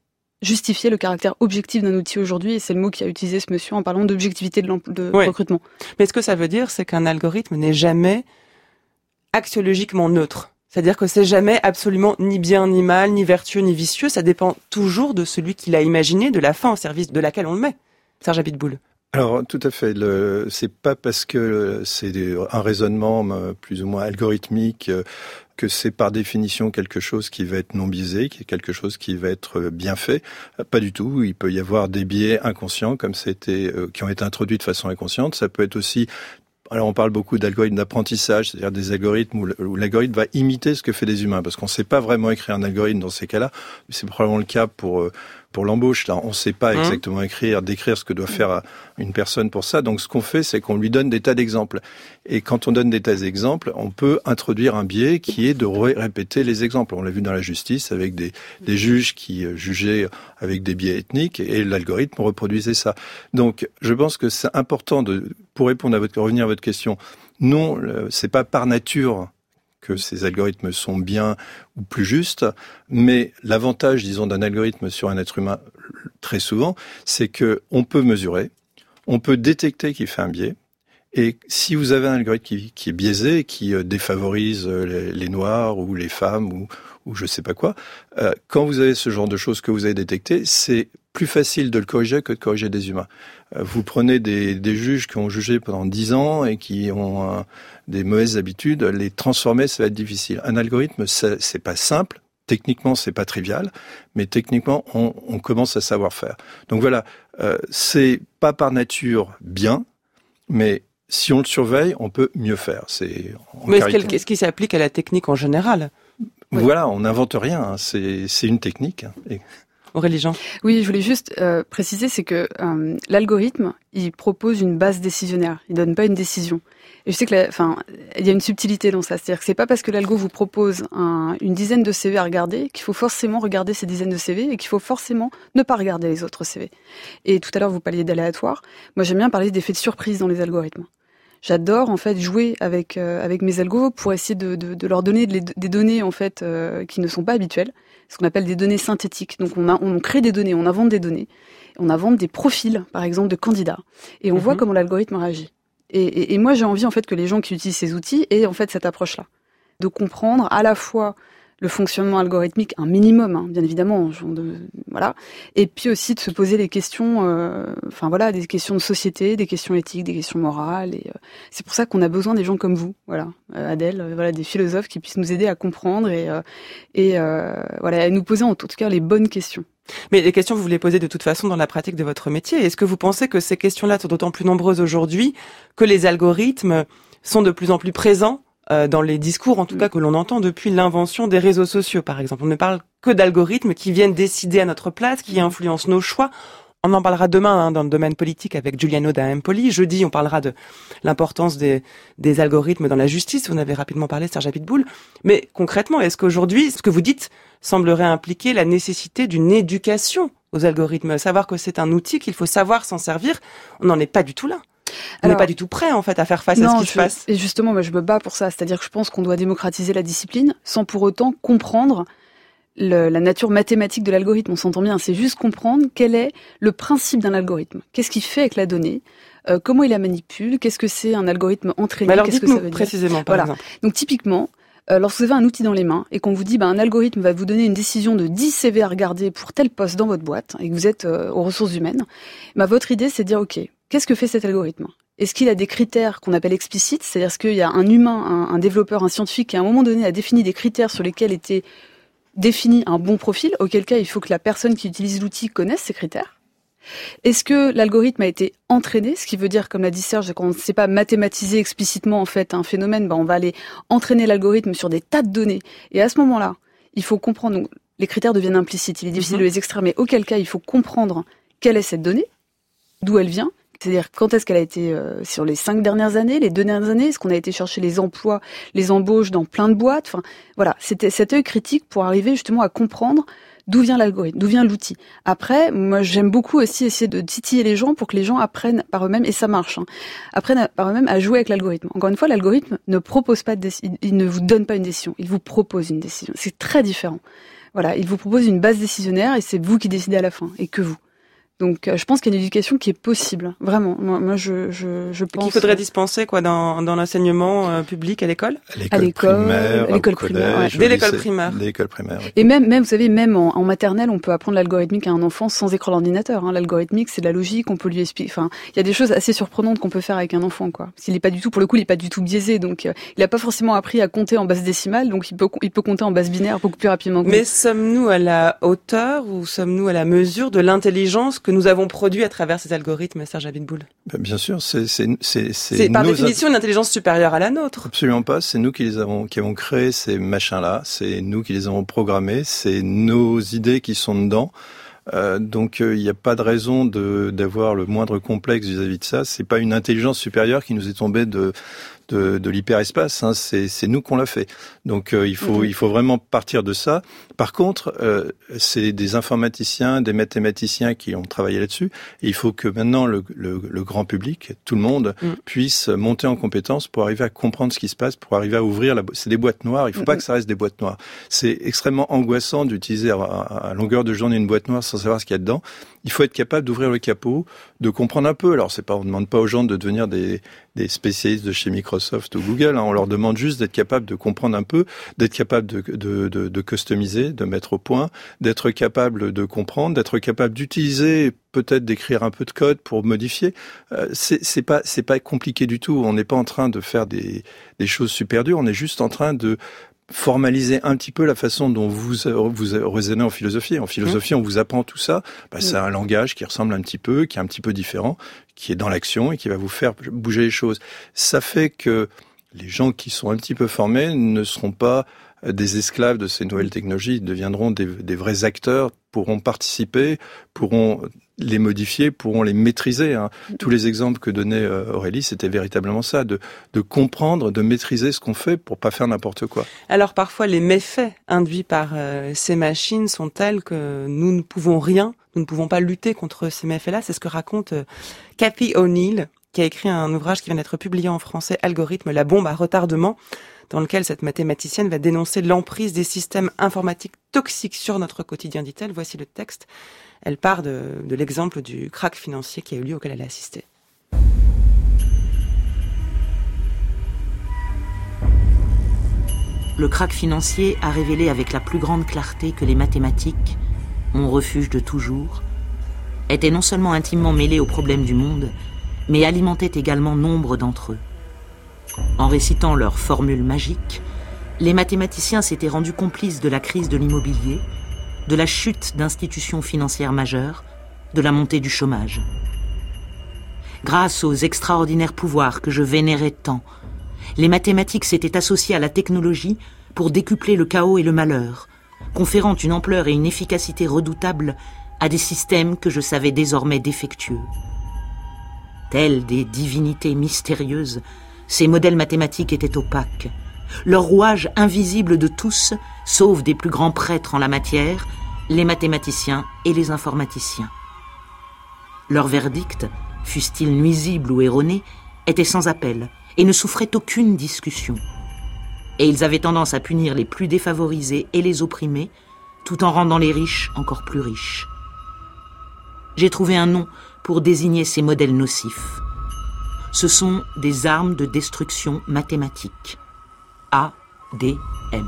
justifier le caractère objectif d'un outil aujourd'hui, et c'est le mot qu'a utilisé ce monsieur en parlant d'objectivité de, de oui. recrutement. Mais ce que ça veut dire, c'est qu'un algorithme n'est jamais axiologiquement neutre. C'est-à-dire que c'est jamais absolument ni bien ni mal, ni vertueux ni vicieux. Ça dépend toujours de celui qui l'a imaginé, de la fin au service de laquelle on le met. Serge Abitboul. Alors, tout à fait. Le, c'est pas parce que c'est un raisonnement plus ou moins algorithmique que c'est par définition quelque chose qui va être non biaisé, qui est quelque chose qui va être bien fait. Pas du tout. Il peut y avoir des biais inconscients, comme c'était, qui ont été introduits de façon inconsciente. Ça peut être aussi... Alors, on parle beaucoup d'algorithmes d'apprentissage, c'est-à-dire des algorithmes où l'algorithme va imiter ce que fait des humains, parce qu'on ne sait pas vraiment écrire un algorithme dans ces cas-là. C'est probablement le cas pour pour l'embauche. Là, on ne sait pas exactement écrire, décrire ce que doit faire une personne pour ça. Donc, ce qu'on fait, c'est qu'on lui donne des tas d'exemples. Et quand on donne des tas d'exemples, on peut introduire un biais qui est de répéter les exemples. On l'a vu dans la justice avec des des juges qui jugeaient avec des biais ethniques et l'algorithme reproduisait ça. Donc, je pense que c'est important de, pour répondre à votre, revenir à votre question, non, c'est pas par nature que ces algorithmes sont bien ou plus justes, mais l'avantage, disons, d'un algorithme sur un être humain, très souvent, c'est que on peut mesurer, on peut détecter qu'il fait un biais, et si vous avez un algorithme qui, qui est biaisé, qui défavorise les, les Noirs ou les femmes ou, ou je sais pas quoi, euh, quand vous avez ce genre de choses que vous avez détectées, c'est plus facile de le corriger que de corriger des humains. Vous prenez des, des juges qui ont jugé pendant dix ans et qui ont euh, des mauvaises habitudes, les transformer, ça va être difficile. Un algorithme, ça, c'est pas simple. Techniquement, c'est pas trivial, mais techniquement, on, on commence à savoir faire. Donc voilà, euh, c'est pas par nature bien, mais si on le surveille, on peut mieux faire. C'est mais est-ce, qu'est-ce qui s'applique à la technique en général ? Voilà, on n'invente rien. Hein. C'est, c'est une technique. Et... Aurélie Jean. Oui, je voulais juste euh, préciser, c'est que euh, l'algorithme, il propose une base décisionnaire. Il donne pas une décision. Et je sais que, enfin, il y a une subtilité dans ça. C'est-à-dire que c'est pas parce que l'algo vous propose un, une dizaine de C V à regarder qu'il faut forcément regarder ces dizaines de C V et qu'il faut forcément ne pas regarder les autres C V. Et tout à l'heure, vous parliez d'aléatoire. Moi, j'aime bien parler d'effets de surprise dans les algorithmes. J'adore en fait jouer avec euh, avec mes algos pour essayer de, de, de leur donner des, des données en fait euh, qui ne sont pas habituelles, ce qu'on appelle des données synthétiques. Donc on a on crée des données, on invente des données, on invente des profils par exemple de candidats et on mm-hmm. voit comment l'algorithme réagit. Et, et, et moi j'ai envie en fait que les gens qui utilisent ces outils aient en fait cette approche-là, de comprendre à la fois le fonctionnement algorithmique, un minimum, hein, bien évidemment, genre de, voilà, et puis aussi de se poser des questions, euh, enfin voilà, des questions de société, des questions éthiques, des questions morales, et euh, c'est pour ça qu'on a besoin des gens comme vous, voilà, euh, Adèle, euh, voilà, des philosophes qui puissent nous aider à comprendre et euh, et euh, voilà, à nous poser en tout cas les bonnes questions. Mais les questions, vous les posez de toute façon dans la pratique de votre métier. Est-ce que vous pensez que ces questions-là sont d'autant plus nombreuses aujourd'hui que les algorithmes sont de plus en plus présents euh, dans les discours, en tout cas, que l'on entend depuis l'invention des réseaux sociaux, par exemple? On ne parle que d'algorithmes qui viennent décider à notre place, qui influencent nos choix. On en parlera demain hein, dans le domaine politique avec Giuliano da Empoli. Jeudi, on parlera de l'importance des, des algorithmes dans la justice. Vous en avez rapidement parlé, Serge Abitboul. Mais concrètement, est-ce qu'aujourd'hui, ce que vous dites semblerait impliquer la nécessité d'une éducation aux algorithmes, savoir que c'est un outil qu'il faut savoir s'en servir? On n'en est pas du tout là. On n'est pas du tout prêt en fait à faire face non, à ce qui je, se passe. Et justement, moi, je me bats pour ça. C'est-à-dire que je pense qu'on doit démocratiser la discipline sans pour autant comprendre Le, la nature mathématique de l'algorithme, on s'entend bien, c'est juste comprendre quel est le principe d'un algorithme. Qu'est-ce qu'il fait avec la donnée, euh, comment il la manipule, qu'est-ce que c'est un algorithme entraîné, alors, qu'est-ce que ça veut dire précisément, par voilà. exemple. Donc typiquement, euh, lorsque vous avez un outil dans les mains et qu'on vous dit bah, un algorithme va vous donner une décision de dix C V à regarder pour tel poste dans votre boîte et que vous êtes euh, aux ressources humaines, bah, votre idée c'est de dire ok, qu'est-ce que fait cet algorithme ? Est-ce qu'il a des critères qu'on appelle explicites, c'est-à-dire est-ce qu'il y a un humain, un, un développeur, un scientifique qui à un moment donné a défini des critères sur lesquels était définit un bon profil, auquel cas il faut que la personne qui utilise l'outil connaisse ces critères. Est-ce que l'algorithme a été entraîné, ce qui veut dire, comme l'a dit Serge, quand on ne sait pas mathématiser explicitement en fait un phénomène, ben on va aller entraîner l'algorithme sur des tas de données. Et à ce moment-là, il faut comprendre, donc, les critères deviennent implicites, il est difficile mm-hmm. de les extraire, mais auquel cas il faut comprendre quelle est cette donnée, d'où elle vient, c'est-à-dire quand est-ce qu'elle a été euh, sur les cinq dernières années, les deux dernières années, est-ce qu'on a été chercher les emplois, les embauches dans plein de boîtes, enfin voilà, c'était cet œil critique pour arriver justement à comprendre d'où vient l'algorithme, d'où vient l'outil. Après, moi j'aime beaucoup aussi essayer de titiller les gens pour que les gens apprennent par eux-mêmes, et ça marche, hein, apprennent par eux-mêmes à jouer avec l'algorithme. Encore une fois, l'algorithme ne propose pas de décision, il ne vous donne pas une décision, il vous propose une décision. C'est très différent. Voilà, il vous propose une base décisionnaire et c'est vous qui décidez à la fin, et que vous. Donc, euh, je pense qu'il y a une éducation qui est possible, vraiment. Moi, moi je, je, je pense... Qu'il faudrait dispenser quoi dans, dans l'enseignement euh, public à l'école. À l'école primaire, à l'école primaire, collège, ouais. Dès l'école primaire. Dès l'école primaire. Oui. Et même, même, vous savez, même en, en maternelle, on peut apprendre l'algorithmique à un enfant sans écran d'ordinateur. Hein. L'algorithmique, c'est de la logique, on peut lui expliquer. Enfin, il y a des choses assez surprenantes qu'on peut faire avec un enfant, quoi. S'il est pas du tout, pour le coup, il est pas du tout biaisé, donc euh, il a pas forcément appris à compter en base décimale, donc il peut, il peut compter en base binaire beaucoup plus rapidement. Que Mais nous. sommes-nous à la hauteur ou sommes-nous à la mesure de l'intelligence que nous avons produit à travers ces algorithmes, Serge Abitboul? Ben, bien sûr, c'est c'est c'est c'est, c'est par nos définition une intelligence supérieure à la nôtre. Absolument pas. C'est nous qui les avons qui avons créé ces machins-là. C'est nous qui les avons programmés. C'est nos idées qui sont dedans. Euh, donc il euh, n'y a pas de raison de d'avoir le moindre complexe vis-à-vis de ça. C'est pas une intelligence supérieure qui nous est tombée de de, de l'hyperespace. Hein. C'est c'est nous qu'on l'a fait. Donc euh, il faut mmh. il faut vraiment partir de ça. Par contre, euh, c'est des informaticiens, des mathématiciens qui ont travaillé là-dessus. Et il faut que maintenant le le, le grand public, tout le monde, mmh. puisse monter en compétence pour arriver à comprendre ce qui se passe, pour arriver à ouvrir la. C'est des boîtes noires. Il faut mmh. pas que ça reste des boîtes noires. C'est extrêmement angoissant d'utiliser à, à, à longueur de journée une boîte noire sans savoir ce qu'il y a dedans. Il faut être capable d'ouvrir le capot, de comprendre un peu. Alors c'est pas, on ne demande pas aux gens de devenir des, des spécialistes de chez Microsoft ou Google. Hein. On leur demande juste d'être capable de comprendre un peu, d'être capable de, de, de, de customiser, de mettre au point, d'être capable de comprendre, d'être capable d'utiliser, peut-être d'écrire un peu de code pour modifier. Euh, c'est, c'est pas, c'est pas compliqué du tout. On n'est pas en train de faire des, des choses super dures. On est juste en train de formaliser un petit peu la façon dont vous vous raisonnez en philosophie. En philosophie, on vous apprend tout ça. Bah, c'est un langage qui ressemble un petit peu, qui est un petit peu différent, qui est dans l'action et qui va vous faire bouger les choses. Ça fait que les gens qui sont un petit peu formés ne seront pas des esclaves de ces nouvelles technologies, ils deviendront des, des vrais acteurs, pourront participer, pourront les modifier, pourront les maîtriser. Hein. Tous les exemples que donnait Aurélie, c'était véritablement ça, de, de comprendre, de maîtriser ce qu'on fait pour pas faire n'importe quoi. Alors parfois, les méfaits induits par euh, ces machines sont tels que nous ne pouvons rien, nous ne pouvons pas lutter contre ces méfaits-là. C'est ce que raconte euh, Cathy O'Neil, qui a écrit un ouvrage qui vient d'être publié en français, Algorithme, la bombe à retardement, dans lequel cette mathématicienne va dénoncer l'emprise des systèmes informatiques toxiques sur notre quotidien, dit-elle. Voici le texte. Elle part de, de l'exemple du krach financier qui a eu lieu, auquel elle a assisté. Le krach financier a révélé avec la plus grande clarté que les mathématiques, mon refuge de toujours, étaient non seulement intimement mêlées aux problèmes du monde, mais alimentaient également nombre d'entre eux. En récitant leurs formules magiques, les mathématiciens s'étaient rendus complices de la crise de l'immobilier, de la chute d'institutions financières majeures, de la montée du chômage. Grâce aux extraordinaires pouvoirs que je vénérais tant, les mathématiques s'étaient associées à la technologie pour décupler le chaos et le malheur, conférant une ampleur et une efficacité redoutables à des systèmes que je savais désormais défectueux. Tels des divinités mystérieuses, ces modèles mathématiques étaient opaques. Leur rouage invisible de tous, sauf des plus grands prêtres en la matière, les mathématiciens et les informaticiens. Leur verdict, fût-il nuisible ou erroné, était sans appel et ne souffrait aucune discussion. Et ils avaient tendance à punir les plus défavorisés et les opprimés, tout en rendant les riches encore plus riches. J'ai trouvé un nom pour désigner ces modèles nocifs. Ce sont des armes de destruction mathématique. A D M.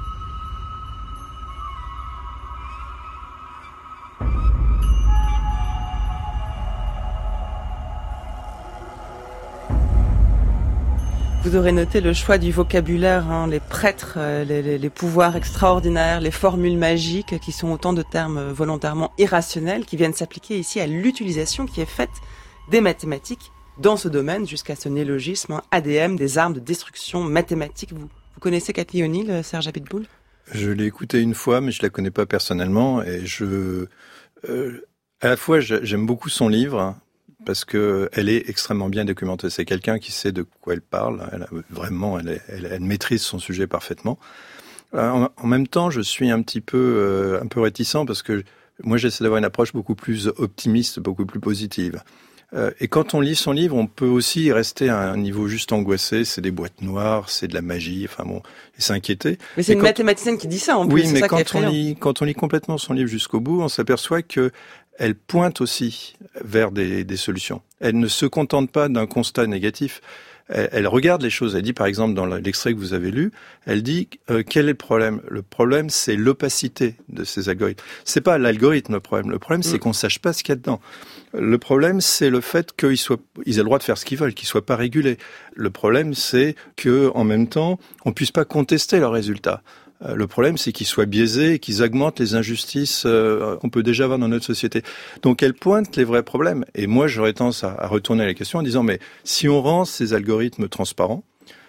Vous aurez noté le choix du vocabulaire, hein, les prêtres, euh, les, les, les pouvoirs extraordinaires, les formules magiques, qui sont autant de termes volontairement irrationnels, qui viennent s'appliquer ici à l'utilisation qui est faite des mathématiques dans ce domaine, jusqu'à ce néologisme, hein, A D M, des armes de destruction mathématique. Vous, vous connaissez Cathy O'Neil, Serge Abitboul ? Je l'ai écoutée une fois, mais je la connais pas personnellement, et je, euh, à la fois, j'aime beaucoup son livre, parce que elle est extrêmement bien documentée. C'est quelqu'un qui sait de quoi elle parle. Elle a, vraiment, elle, est, elle, elle maîtrise son sujet parfaitement. En, en même temps, je suis un petit peu, euh, un peu réticent parce que moi, j'essaie d'avoir une approche beaucoup plus optimiste, beaucoup plus positive. Euh, et quand on lit son livre, on peut aussi rester à un niveau juste angoissé. C'est des boîtes noires, c'est de la magie. Enfin bon, et s'inquiéter. Mais c'est et une quand... mathématicienne qui dit ça en plus. Oui, c'est mais ça quand on lit, quand on lit complètement son livre jusqu'au bout, on s'aperçoit que elle pointe aussi vers des, des solutions. Elle ne se contente pas d'un constat négatif. Elle, elle regarde les choses. Elle dit, par exemple, dans l'extrait que vous avez lu, elle dit euh, quel est le problème ? Le problème, c'est l'opacité de ces algorithmes. C'est pas l'algorithme le problème. Le problème, c'est mmh. qu'on sache pas ce qu'il y a dedans. Le problème, c'est le fait qu'ils soient, ils aient le droit de faire ce qu'ils veulent, qu'ils soient pas régulés. Le problème, c'est que, en même temps, on puisse pas contester leurs résultats. Le problème, c'est qu'ils soient biaisés et qu'ils augmentent les injustices euh, qu'on peut déjà avoir dans notre société. Donc, elle pointe les vrais problèmes. Et moi, j'aurais tendance à, à retourner la question en disant, mais si on rend ces algorithmes transparents,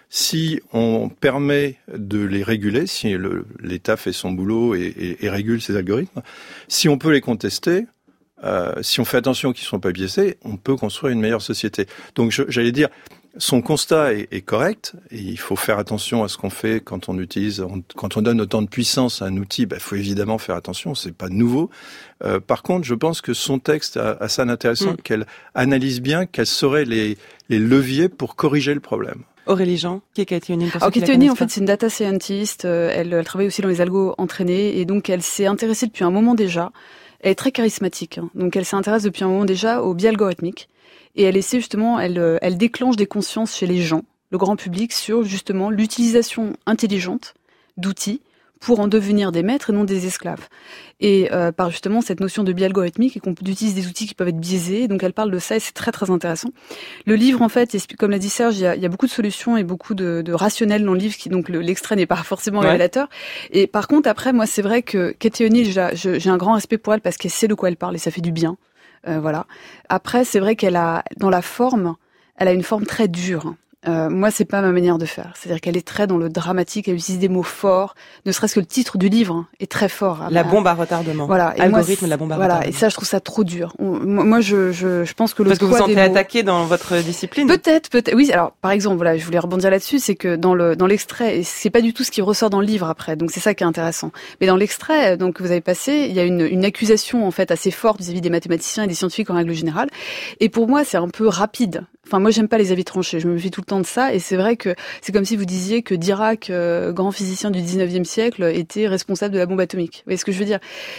si on permet de les réguler, si le, l'État fait son boulot et, et, et régule ces algorithmes, si on peut les contester, euh, si on fait attention qu'ils ne sont pas biaisés, on peut construire une meilleure société. Donc, je, j'allais dire... Son constat est, est correct et il faut faire attention à ce qu'on fait quand on utilise, on, quand on donne autant de puissance à un outil. Il bah, faut évidemment faire attention, c'est pas nouveau. Euh, par contre, je pense que son texte a, a ça d'intéressant, mmh. qu'elle analyse bien quels seraient les, les leviers pour corriger le problème. Aurélie Jean, qui est Cathy O'Neill? Alors Cathy O'Neill, en fait, c'est une data scientist. Elle, elle travaille aussi dans les algos entraînés et donc elle s'est intéressée depuis un moment déjà. Elle est très charismatique, hein. Donc elle s'intéresse depuis un moment déjà au biais algorithmique. Et elle essaie justement, elle, elle déclenche des consciences chez les gens, le grand public, sur justement l'utilisation intelligente d'outils pour en devenir des maîtres et non des esclaves. Et euh, par justement cette notion de biais algorithmique et qu'on utilise des outils qui peuvent être biaisés. Donc elle parle de ça et c'est très très intéressant. Le livre en fait, comme l'a dit Serge, il y a, il y a beaucoup de solutions et beaucoup de, de rationnel dans le livre, qui donc le, l'extrait n'est pas forcément ouais. révélateur. Et par contre après, moi c'est vrai que Cathy O'Neill, j'ai, j'ai un grand respect pour elle parce qu'elle sait de quoi elle parle et ça fait du bien. Euh, voilà. Après, c'est vrai qu'elle a, dans la forme, elle a une forme très dure. Euh, moi, c'est pas ma manière de faire. C'est-à-dire qu'elle est très dans le dramatique, elle utilise des mots forts. Ne serait-ce que le titre du livre est très fort. La bombe à retardement. Voilà. Et Algorithme, moi, la bombe à voilà. retardement. Et ça, je trouve ça trop dur. On, moi, je, je, je pense que le Parce que vous poids sentez des mots... attaqué dans votre discipline. Peut-être, peut-être. Oui. Alors, par exemple, voilà, je voulais rebondir là-dessus, c'est que dans le, dans l'extrait, et c'est pas du tout ce qui ressort dans le livre après. Donc, c'est ça qui est intéressant. Mais dans l'extrait, donc, que vous avez passé, il y a une, une accusation, en fait, assez forte vis-à-vis des mathématiciens et des scientifiques en règle générale. Et pour moi, c'est un peu rapide. Enfin, moi, j'aime pas les avis tranchés. Je me méfie tout le temps de ça. Et c'est vrai que c'est comme si vous disiez que Dirac, euh, grand physicien du dix-neuvième siècle, était responsable de la bombe atomique. Vous voyez ce que je veux dire?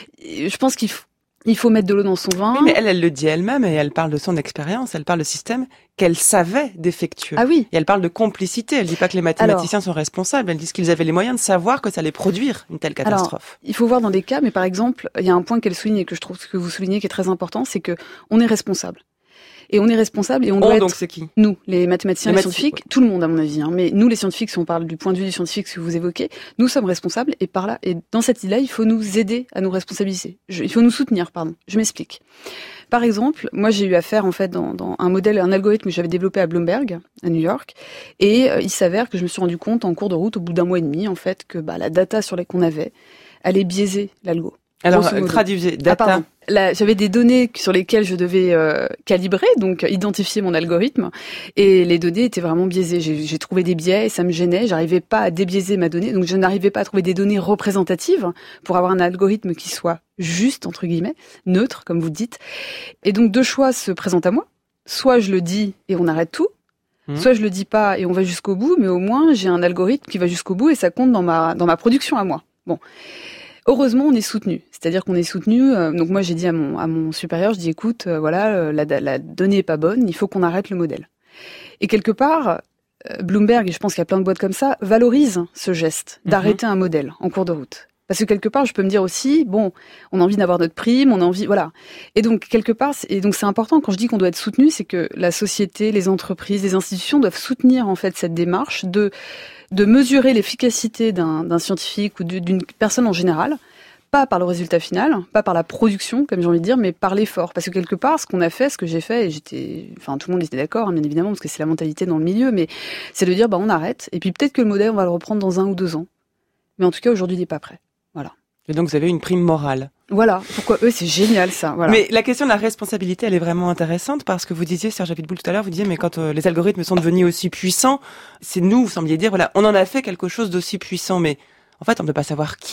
Je pense qu'il faut, il faut mettre de l'eau dans son vin. Oui, mais elle, elle le dit elle-même et elle parle de son expérience. Elle parle de système qu'elle savait défectueux. Ah oui. Et elle parle de complicité. Elle dit pas que les mathématiciens Alors, sont responsables. Elle dit qu'ils avaient les moyens de savoir que ça allait produire une telle catastrophe. Alors, il faut voir dans des cas, mais par exemple, il y a un point qu'elle souligne et que je trouve que vous soulignez qui est très important, c'est que on est responsable. Et on est responsable et on doit on, être... donc c'est qui? Nous, les mathématiciens, les, les scientifiques, ouais. tout le monde à mon avis. Hein. Mais nous, les scientifiques, si on parle du point de vue du scientifique que vous évoquez, nous sommes responsables et par là, et dans cette idée-là, il faut nous aider à nous responsabiliser. Je, il faut nous soutenir, pardon. Je m'explique. Par exemple, moi j'ai eu affaire en fait dans, dans un modèle, un algorithme que j'avais développé à Bloomberg, à New York, et euh, il s'avère que je me suis rendu compte en cours de route, au bout d'un mois et demi, en fait, que bah, la data sur les qu'on avait allait biaiser l'algo. Alors, traduisez, data. Ah, Là, j'avais des données sur lesquelles je devais euh, calibrer, donc identifier mon algorithme, et les données étaient vraiment biaisées. J'ai, j'ai trouvé des biais et ça me gênait. J'arrivais pas à débiaiser ma donnée, donc je n'arrivais pas à trouver des données représentatives pour avoir un algorithme qui soit juste entre guillemets, neutre comme vous dites. Et donc deux choix se présentent à moi. Soit je le dis et on arrête tout. Mmh. Soit je le dis pas et on va jusqu'au bout, mais au moins j'ai un algorithme qui va jusqu'au bout et ça compte dans ma dans ma production à moi. Bon. Heureusement, on est soutenu. C'est-à-dire qu'on est soutenu. Euh, donc moi, j'ai dit à mon à mon supérieur, je dis écoute, euh, voilà, la, la donnée est pas bonne, il faut qu'on arrête le modèle. Et quelque part, euh, Bloomberg, et je pense qu'il y a plein de boîtes comme ça, valorise ce geste d'arrêter mmh. un modèle en cours de route. Parce que quelque part, je peux me dire aussi, bon, on a envie d'avoir notre prime, on a envie, voilà. Et donc quelque part, et donc c'est important quand je dis qu'on doit être soutenu, c'est que la société, les entreprises, les institutions doivent soutenir en fait cette démarche de de mesurer l'efficacité d'un, d'un scientifique ou d'une personne en général, pas par le résultat final, pas par la production, comme j'ai envie de dire, mais par l'effort. Parce que quelque part, ce qu'on a fait, ce que j'ai fait, et j'étais, enfin tout le monde était d'accord, hein, bien évidemment, parce que c'est la mentalité dans le milieu, mais c'est de dire, bah on arrête, et puis peut-être que le modèle, on va le reprendre dans un ou deux ans. Mais en tout cas, aujourd'hui, il n'est pas prêt. Voilà. Et donc, vous avez une prime morale. Voilà. Pourquoi eux, c'est génial, ça. Voilà. Mais la question de la responsabilité, elle est vraiment intéressante parce que vous disiez, Serge Abitboul tout à l'heure, vous disiez, mais quand euh, les algorithmes sont devenus aussi puissants, c'est nous, vous sembliez dire, voilà, on en a fait quelque chose d'aussi puissant, mais en fait, on ne peut pas savoir qui.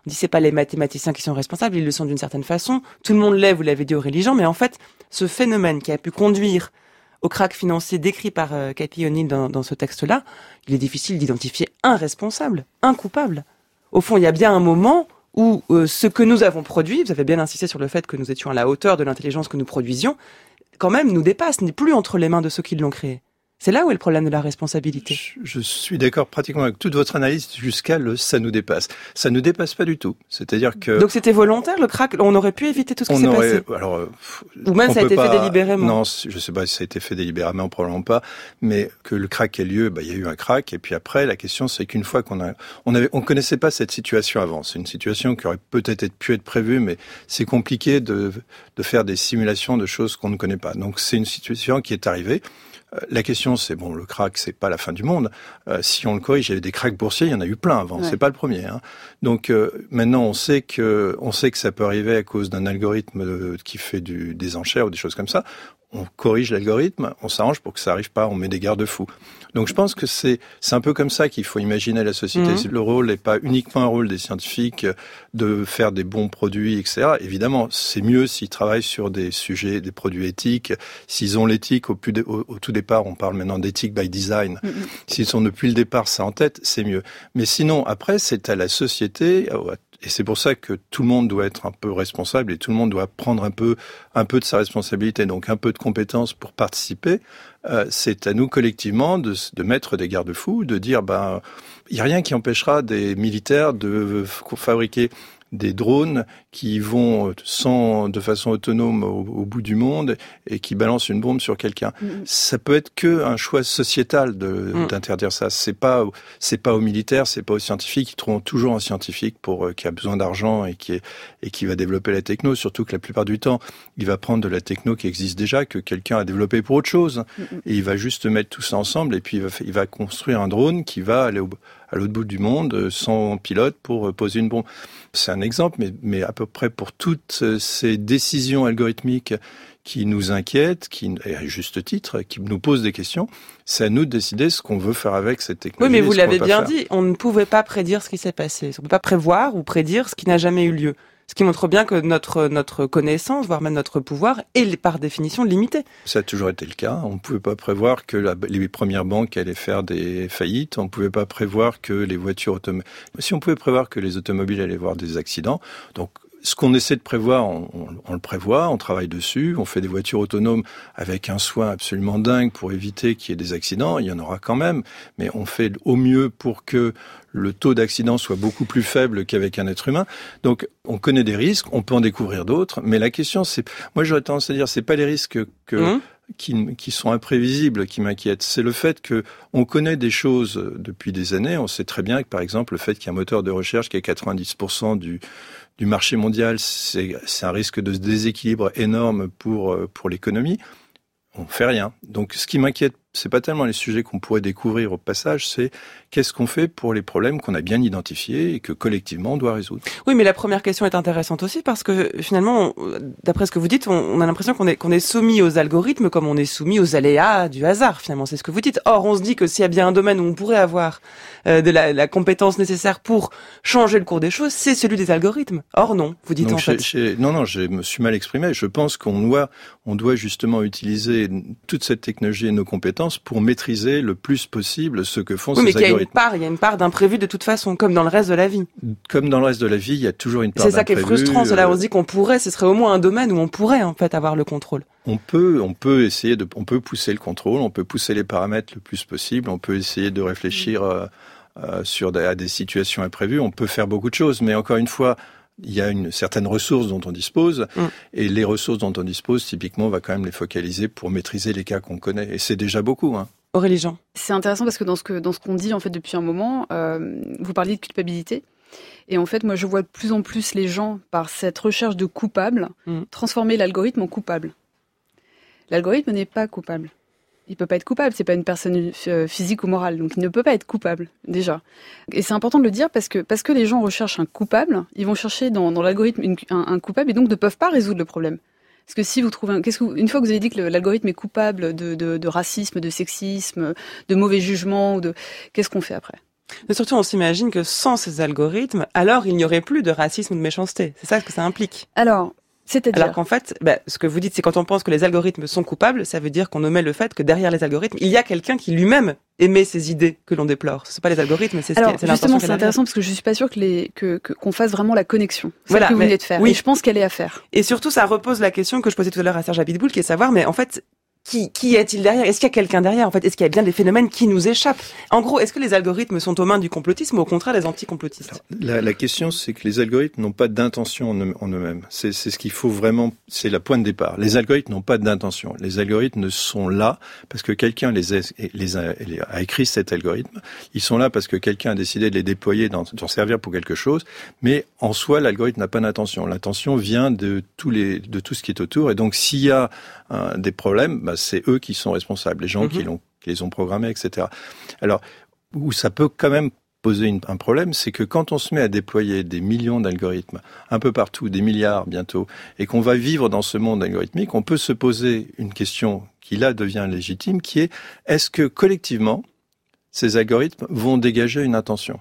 On dit c'est pas les mathématiciens qui sont responsables, ils le sont d'une certaine façon. Tout le monde l'est, vous l'avez dit Aurélie Jean, mais en fait, ce phénomène qui a pu conduire au krach financier décrit par euh, Cathy O'Neill dans, dans ce texte-là, il est difficile d'identifier un responsable, un coupable. Au fond, il y a bien un moment où euh, ce que nous avons produit, vous avez bien insisté sur le fait que nous étions à la hauteur de l'intelligence que nous produisions, quand même nous dépasse, n'est plus entre les mains de ceux qui l'ont créé. C'est là où est le problème de la responsabilité. Je, je suis d'accord pratiquement avec toute votre analyse jusqu'à le « ça nous dépasse ». Ça nous dépasse pas du tout. C'est-à-dire que... Donc c'était volontaire, le krach, on aurait pu éviter tout ce qui on s'est aurait, passé. alors, Ou même ça a été pas, fait délibérément. Non, je sais pas si ça a été fait délibérément, probablement pas. Mais que le krach ait lieu, bah, il y a eu un krach. Et puis après, la question, c'est qu'une fois qu'on a, on avait, on connaissait pas cette situation avant. C'est une situation qui aurait peut-être pu être prévue, mais c'est compliqué de, de faire des simulations de choses qu'on ne connaît pas. Donc c'est une situation qui est arrivée. La question, c'est bon, le krach, c'est pas la fin du monde. Euh, si on le corrige, il y avait des krachs boursiers, il y en a eu plein avant. Ouais. C'est pas le premier. Hein. Donc euh, maintenant, on sait que, on sait que ça peut arriver à cause d'un algorithme de, qui fait du, des enchères ou des choses comme ça. On corrige l'algorithme, on s'arrange pour que ça arrive pas, on met des garde-fous. Donc je pense que c'est c'est un peu comme ça qu'il faut imaginer la société. Mmh. Le rôle n'est pas uniquement un rôle des scientifiques de faire des bons produits, et cetera. Évidemment, c'est mieux s'ils travaillent sur des sujets, des produits éthiques. S'ils ont l'éthique au, plus de, au, au tout départ, on parle maintenant d'éthique by design. Mmh. S'ils sont depuis le départ ça en tête, c'est mieux. Mais sinon, après, c'est à la société, et c'est pour ça que tout le monde doit être un peu responsable et tout le monde doit prendre un peu, un peu de sa responsabilité, donc un peu de compétences pour participer. Euh, c'est à nous collectivement de, de mettre des garde-fous, de dire ben il n'y a rien qui empêchera des militaires de fabriquer des drones qui vont sans, de façon autonome au, au bout du monde et qui balancent une bombe sur quelqu'un. Mmh. Ça peut être que un choix sociétal de, mmh. d'interdire ça. C'est pas, c'est pas aux militaires, c'est pas aux scientifiques. Ils trouveront toujours un scientifique pour, euh, qui a besoin d'argent et qui est, et qui va développer la techno. Surtout que la plupart du temps, il va prendre de la techno qui existe déjà, que quelqu'un a développé pour autre chose. Mmh. Et il va juste mettre tout ça ensemble et puis il va, il va construire un drone qui va aller au, à l'autre bout du monde sans pilote pour poser une bombe. C'est un exemple, mais, mais à peu près pour toutes ces décisions algorithmiques qui nous inquiètent, qui, et à juste titre, qui nous posent des questions, c'est à nous de décider ce qu'on veut faire avec cette technologie. Oui, mais vous l'avez bien dit, on ne pouvait pas prédire ce qui s'est passé. On ne peut pas prévoir ou prédire ce qui n'a jamais eu lieu. Ce qui montre bien que notre notre connaissance, voire même notre pouvoir, est par définition limité. Ça a toujours été le cas. On ne pouvait pas prévoir que la, les premières banques allaient faire des faillites. On ne pouvait pas prévoir que les voitures automobiles... Si on pouvait prévoir que les automobiles allaient avoir des accidents, donc ce qu'on essaie de prévoir, on, on, on le prévoit, on travaille dessus, on fait des voitures autonomes avec un soin absolument dingue pour éviter qu'il y ait des accidents. Il y en aura quand même, mais on fait au mieux pour que le taux d'accident soit beaucoup plus faible qu'avec un être humain. Donc, on connaît des risques, on peut en découvrir d'autres, mais la question, c'est, moi, j'aurais tendance à dire, c'est pas les risques que, mmh. qui, qui sont imprévisibles qui m'inquiètent. C'est le fait que on connaît des choses depuis des années. On sait très bien que, par exemple, le fait qu'il y a un moteur de recherche qui est quatre-vingt-dix pour cent du, du marché mondial, c'est, c'est un risque de déséquilibre énorme pour, pour l'économie. On fait rien. Donc, ce qui m'inquiète, c'est pas tellement les sujets qu'on pourrait découvrir au passage, c'est qu'est-ce qu'on fait pour les problèmes qu'on a bien identifiés et que collectivement on doit résoudre. Oui, mais la première question est intéressante aussi parce que finalement, d'après ce que vous dites, on a l'impression qu'on est, qu'on est soumis aux algorithmes comme on est soumis aux aléas du hasard. Finalement, c'est ce que vous dites. Or, on se dit que s'il y a bien un domaine où on pourrait avoir euh, de la, la compétence nécessaire pour changer le cours des choses, c'est celui des algorithmes. Or, non, vous dites Donc, en j'ai, fait. J'ai, non, non, je me suis mal exprimé. Je pense qu'on doit, on doit justement utiliser toute cette technologie et nos compétences pour maîtriser le plus possible ce que font oui, ces algorithmes. Oui, mais il y a une part, il y a une part d'imprévu de toute façon, comme dans le reste de la vie. Comme dans le reste de la vie, il y a toujours une part d'imprévu. C'est ça qui est frustrant, c'est là où on se dit qu'on pourrait, ce serait au moins un domaine où on pourrait en fait avoir le contrôle. On peut, on peut essayer de, on peut pousser le contrôle, on peut pousser les paramètres le plus possible, on peut essayer de réfléchir euh, euh, sur des, à des situations imprévues, on peut faire beaucoup de choses, mais encore une fois, il y a une certaine ressource dont on dispose, mm. et les ressources dont on dispose, typiquement, on va quand même les focaliser pour maîtriser les cas qu'on connaît. Et c'est déjà beaucoup, hein. Aurélie Jean. C'est intéressant parce que dans ce que dans ce qu'on dit en fait depuis un moment, euh, vous parliez de culpabilité. Et en fait, moi, je vois de plus en plus les gens, par cette recherche de coupable, mm. transformer l'algorithme en coupable. L'algorithme n'est pas coupable. Il peut pas être coupable, c'est pas une personne physique ou morale, donc il ne peut pas être coupable, déjà. Et c'est important de le dire parce que, parce que les gens recherchent un coupable, ils vont chercher dans, dans l'algorithme une, un, un coupable et donc ne peuvent pas résoudre le problème. Parce que si vous trouvez un, qu'est-ce que vous, une fois que vous avez dit que le, l'algorithme est coupable de, de, de racisme, de sexisme, de mauvais jugement, ou de, qu'est-ce qu'on fait après? Mais surtout, on s'imagine que sans ces algorithmes, alors il n'y aurait plus de racisme ou de méchanceté. C'est ça ce que ça implique. Alors, c'est-à-dire Alors qu'en fait, bah, ce que vous dites, c'est quand on pense que les algorithmes sont coupables, ça veut dire qu'on omet le fait que derrière les algorithmes, il y a quelqu'un qui lui-même émet ces idées que l'on déplore. C'est pas les algorithmes, c'est, Alors, ce c'est justement, l'intention c'est qu'elle a intéressant parce que je suis pas sûre que les, que, que, qu'on fasse vraiment la connexion. Celle Voilà, que vous mais- venez de faire. oui. Et je pense qu'elle est à faire. Et surtout, ça repose la question que je posais tout à l'heure à Serge Abitboul, qui est de savoir, mais en fait, qui, qui est-il derrière? Est-ce qu'il y a quelqu'un derrière? En fait, est-ce qu'il y a bien des phénomènes qui nous échappent? En gros, est-ce que les algorithmes sont aux mains du complotisme ou au contraire des anticomplotistes? La, la question, c'est que les algorithmes n'ont pas d'intention en, eux- en eux-mêmes. C'est, c'est ce qu'il faut vraiment, c'est la point de départ. Les algorithmes n'ont pas d'intention. Les algorithmes sont là parce que quelqu'un les a, les a, les a écrit cet algorithme. Ils sont là parce que quelqu'un a décidé de les déployer, d'en, d'en servir pour quelque chose. Mais en soi, l'algorithme n'a pas d'intention. L'intention vient de tous les, de tout ce qui est autour. Et donc, s'il y a un, des problèmes, bah, c'est eux qui sont responsables, les gens Mhm. qui, l'ont, qui les ont programmés, et cetera. Alors, où ça peut quand même poser une, un problème, c'est que quand on se met à déployer des millions d'algorithmes un peu partout, des milliards bientôt, et qu'on va vivre dans ce monde algorithmique, on peut se poser une question qui là devient légitime, qui est est-ce que collectivement, ces algorithmes vont dégager une intention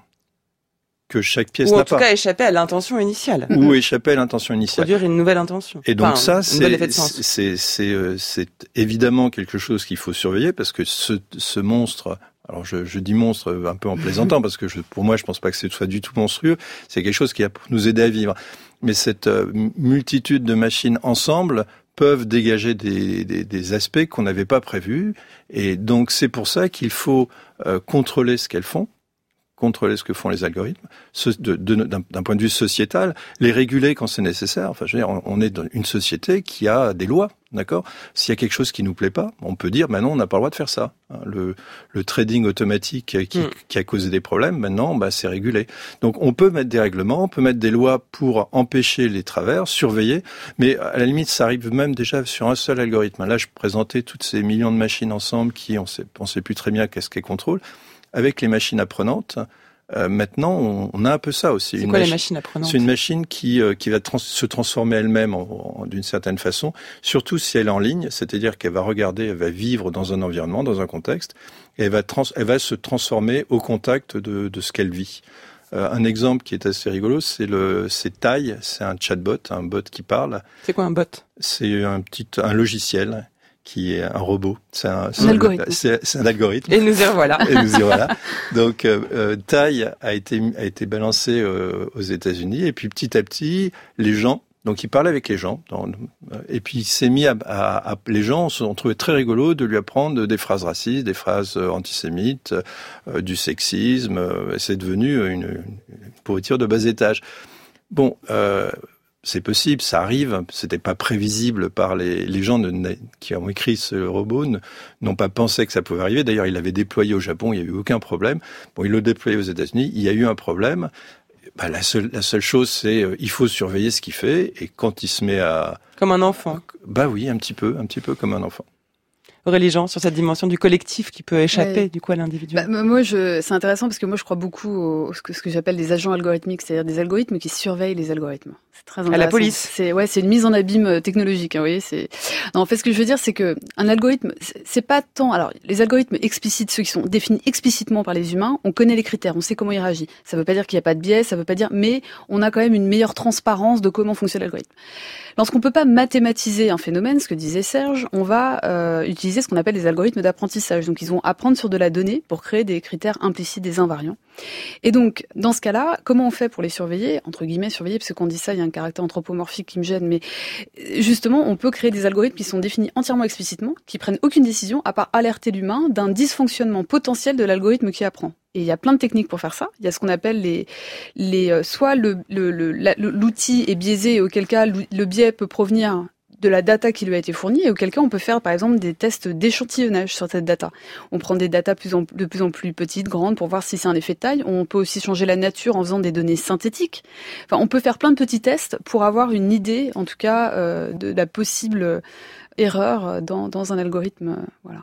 que chaque pièce Ou en n'a tout pas, cas échapper à l'intention initiale. ou échapper à l'intention initiale. Produire une nouvelle intention. Et donc Enfin, ça, un c'est, nouvel effet de sens. c'est, c'est, euh, c'est évidemment quelque chose qu'il faut surveiller parce que ce, ce monstre, alors je, je dis monstre un peu en plaisantant parce que je, pour moi, je pense pas que ce soit du tout monstrueux. C'est quelque chose qui va nous aider à vivre. Mais cette euh, multitude de machines ensemble peuvent dégager des, des, des aspects qu'on n'avait pas prévus. Et donc c'est pour ça qu'il faut euh, contrôler ce qu'elles font. Contrôler ce que font les algorithmes, ce, de, de, d'un, d'un point de vue sociétal, les réguler quand c'est nécessaire. Enfin, je veux dire, on, on est dans une société qui a des lois, d'accord ? S'il y a quelque chose qui nous plaît pas, on peut dire, maintenant, on n'a pas le droit de faire ça. Le, le trading automatique qui, Mm. qui a causé des problèmes, maintenant, bah, c'est régulé. Donc, on peut mettre des règlements, on peut mettre des lois pour empêcher les travers, surveiller, mais à la limite, ça arrive même déjà sur un seul algorithme. Là, je présentais toutes ces millions de machines ensemble qui, on sait, on sait plus très bien qu'est-ce qu'elles contrôlent. Avec les machines apprenantes, euh, maintenant, on, on a un peu ça aussi. C'est une quoi les machi- machines apprenantes? C'est une machine qui, euh, qui va trans- se transformer elle-même en, en- d'une certaine façon, surtout si elle est en ligne, c'est-à-dire qu'elle va regarder, elle va vivre dans un environnement, dans un contexte, et elle va, trans- elle va se transformer au contact de, de ce qu'elle vit. Euh, un exemple qui est assez rigolo, c'est le, c'est Tai, c'est un chatbot, un bot qui parle. C'est quoi un bot? C'est un petit, un logiciel qui est un robot. C'est un, c'est Un algorithme. C'est, c'est un algorithme. Et nous y revoilà. Et nous y voilà. Donc, euh, euh, Tai a été a été balancé euh, aux États-Unis, et puis petit à petit, les gens. Donc, il parlait avec les gens, dans, euh, et puis il s'est mis à, à, à les gens ont trouvé très rigolo de lui apprendre des phrases racistes, des phrases euh, antisémites, euh, du sexisme. Euh, c'est devenu une, une pourriture de bas étage. Bon. Euh, C'est possible, ça arrive. C'était pas prévisible par les, les gens de, qui ont écrit ce robot, ne, n'ont pas pensé que ça pouvait arriver. D'ailleurs, il l'avait déployé au Japon, il n'y a eu aucun problème. Bon, il l'a déployé aux États-Unis, il y a eu un problème. Bah, la seule, la seule chose, c'est euh, il faut surveiller ce qu'il fait. Et quand il se met à, Comme un enfant. bah oui, un petit peu, un petit peu comme un enfant. Aurélie Jean, sur cette dimension du collectif qui peut échapper Ouais. du coup à l'individu. Bah, moi, je, c'est intéressant parce que moi, je crois beaucoup au ce que, ce que j'appelle des agents algorithmiques, c'est-à-dire des algorithmes qui surveillent les algorithmes. C'est très intéressant. À la police. C'est ouais, c'est une mise en abîme technologique. Hein, vous voyez, c'est. Non, en fait, ce que je veux dire, c'est que un algorithme, c'est, c'est pas tant. Alors, les algorithmes explicites, ceux qui sont définis explicitement par les humains, on connaît les critères, on sait comment il réagit. Ça veut pas dire qu'il n'y a pas de biais, ça veut pas dire, mais on a quand même une meilleure transparence de comment fonctionne l'algorithme. Lorsqu'on peut pas mathématiser un phénomène, ce que disait Serge, on va euh, utiliser ce qu'on appelle les algorithmes d'apprentissage. Donc, ils vont apprendre sur de la donnée pour créer des critères implicites, des invariants. Et donc, dans ce cas-là, comment on fait pour les surveiller, entre guillemets surveiller, parce que quand on dit ça, il y a un caractère anthropomorphique qui me gêne, mais justement, on peut créer des algorithmes qui sont définis entièrement explicitement, qui prennent aucune décision à part alerter l'humain d'un dysfonctionnement potentiel de l'algorithme qui apprend. Et il y a plein de techniques pour faire ça. Il y a ce qu'on appelle les, les, euh, soit le, le, le, la, l'outil est biaisé, auquel cas le biais peut provenir de la data qui lui a été fournie, et auquel cas on peut faire par exemple des tests d'échantillonnage sur cette data. On prend des datas plus en, de plus en plus petites, grandes, pour voir si c'est un effet de taille. On peut aussi changer la nature en faisant des données synthétiques. Enfin, on peut faire plein de petits tests pour avoir une idée, en tout cas, euh, de la possible erreur dans, dans un algorithme. Euh, voilà.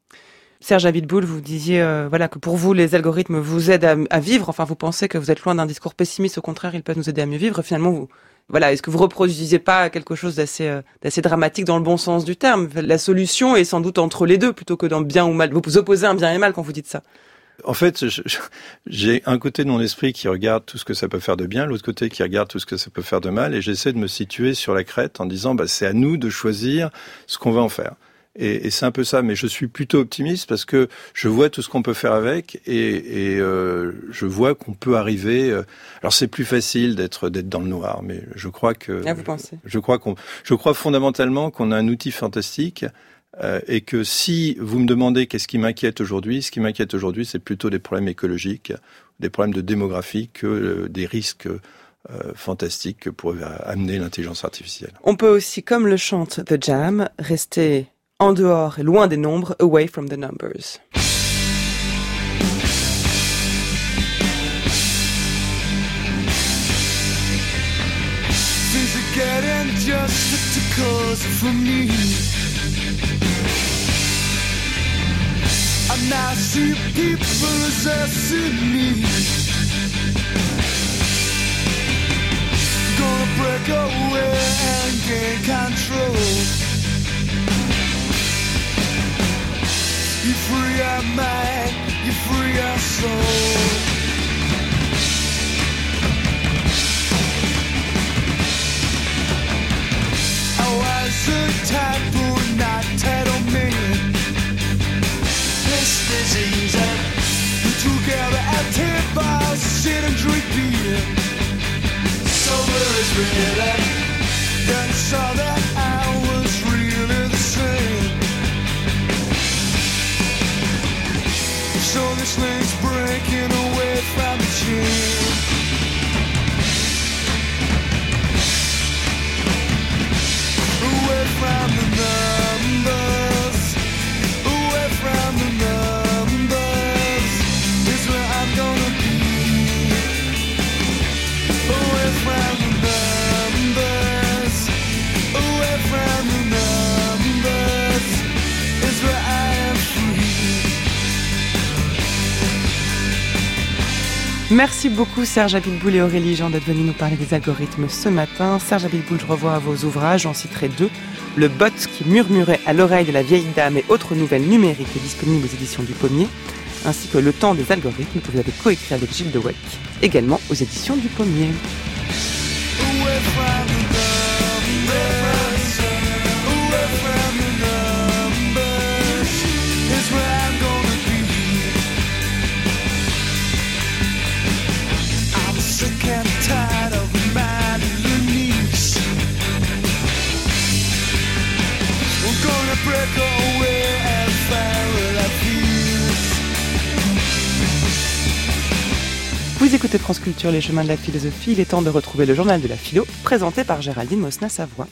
Serge Abitboul, vous disiez euh, voilà que pour vous les algorithmes vous aident à, à vivre. Enfin, vous pensez que vous êtes loin d'un discours pessimiste. Au contraire, ils peuvent nous aider à mieux vivre. Finalement, vous voilà, est-ce que vous reproduisez pas quelque chose d'assez euh, d'assez dramatique dans le bon sens du terme? La solution est sans doute entre les deux plutôt que dans bien ou mal. Vous opposez un bien et mal quand vous dites ça. En fait, je, je, j'ai un côté de mon esprit qui regarde tout ce que ça peut faire de bien, l'autre côté qui regarde tout ce que ça peut faire de mal, et j'essaie de me situer sur la crête en disant bah, c'est à nous de choisir ce qu'on va en faire. Et, et c'est un peu ça, mais je suis plutôt optimiste parce que je vois tout ce qu'on peut faire avec et, et euh, je vois qu'on peut arriver. Euh, alors c'est plus facile d'être d'être dans le noir, mais je crois que. Ah, vous pensez ? Je crois qu'on, je crois fondamentalement qu'on a un outil fantastique euh, et que si vous me demandez qu'est-ce qui m'inquiète aujourd'hui, ce qui m'inquiète aujourd'hui, c'est plutôt des problèmes écologiques, des problèmes de démographie que euh, des risques. Euh, fantastiques que pourrait amener l'intelligence artificielle. On peut aussi, comme le chante The Jam, rester en dehors et loin des nombres, away from the numbers. Things are getting just too close for me. I now see people possessing me. Gonna break away and gain control. You free our mind, you free our soul. I was a type of not title man. This disease we together at tables, sit and drink beer. Sober is really, then saw that I was really the same. So this thing's breaking away from the chain. Away from the numbers, away from the numbers is where I'm gonna be. Away from the numbers, away from the numbers is where I am free. Merci beaucoup Serge Abitboul et Aurélie Jean d'être venus nous parler des algorithmes ce matin. Serge Abitboul, je revois vos ouvrages, j'en citerai deux. Le bot qui murmurait à l'oreille de la vieille dame et autres nouvelles numériques disponibles aux éditions du Pommier, ainsi que Le temps des algorithmes que vous avez coécrit avec Gilles Dewec, également aux éditions du Pommier. Vous écoutez France Culture, les chemins de la philosophie. Il est temps de retrouver le journal de la philo, présenté par Géraldine Mosna-Savoie.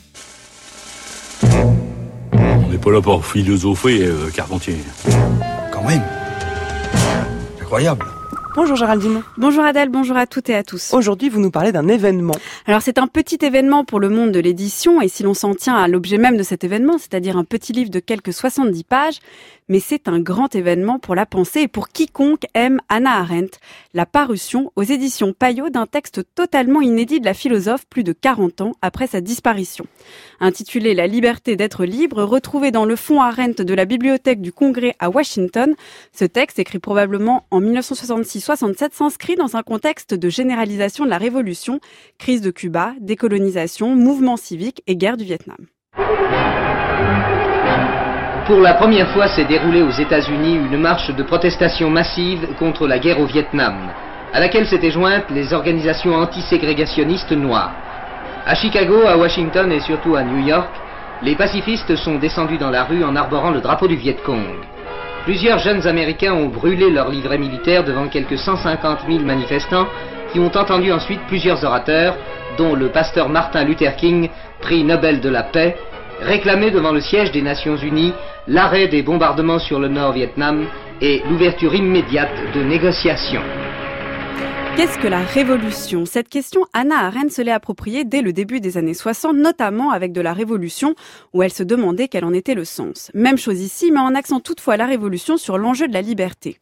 On n'est pas là pour philosopher, euh, Carpentier. Quand même. Incroyable. Bonjour Géraldine. Bonjour Adèle, bonjour à toutes et à tous. Aujourd'hui, vous nous parlez d'un événement. Alors c'est un petit événement pour le monde de l'édition, et si l'on s'en tient à l'objet même de cet événement, c'est-à-dire un petit livre de quelques soixante-dix pages, mais c'est un grand événement pour la pensée et pour quiconque aime Hannah Arendt, la parution aux éditions Payot d'un texte totalement inédit de la philosophe plus de quarante ans après sa disparition. Intitulé « La liberté d'être libre », retrouvé dans le fonds Arendt de la Bibliothèque du Congrès à Washington, ce texte, écrit probablement en dix-neuf cent soixante-six soixante-sept, s'inscrit dans un contexte de généralisation de la Révolution, crise de Cuba, décolonisation, mouvement civique et guerre du Vietnam. Pour la première fois s'est déroulée aux États-Unis une marche de protestation massive contre la guerre au Vietnam, à laquelle s'étaient jointes les organisations antiségrégationnistes noires. À Chicago, à Washington et surtout à New York, les pacifistes sont descendus dans la rue en arborant le drapeau du Viet Cong. Plusieurs jeunes Américains ont brûlé leur livret militaire devant quelques cent cinquante mille manifestants qui ont entendu ensuite plusieurs orateurs, dont le pasteur Martin Luther King, prix Nobel de la paix, réclamer devant le siège des Nations Unies l'arrêt des bombardements sur le Nord-Vietnam et l'ouverture immédiate de négociations. Qu'est-ce que la révolution ? Cette question, Hannah Arendt se l'est appropriée dès le début des années soixante, notamment avec de la Révolution, où elle se demandait quel en était le sens. Même chose ici, mais en axant toutefois la Révolution sur l'enjeu de la liberté.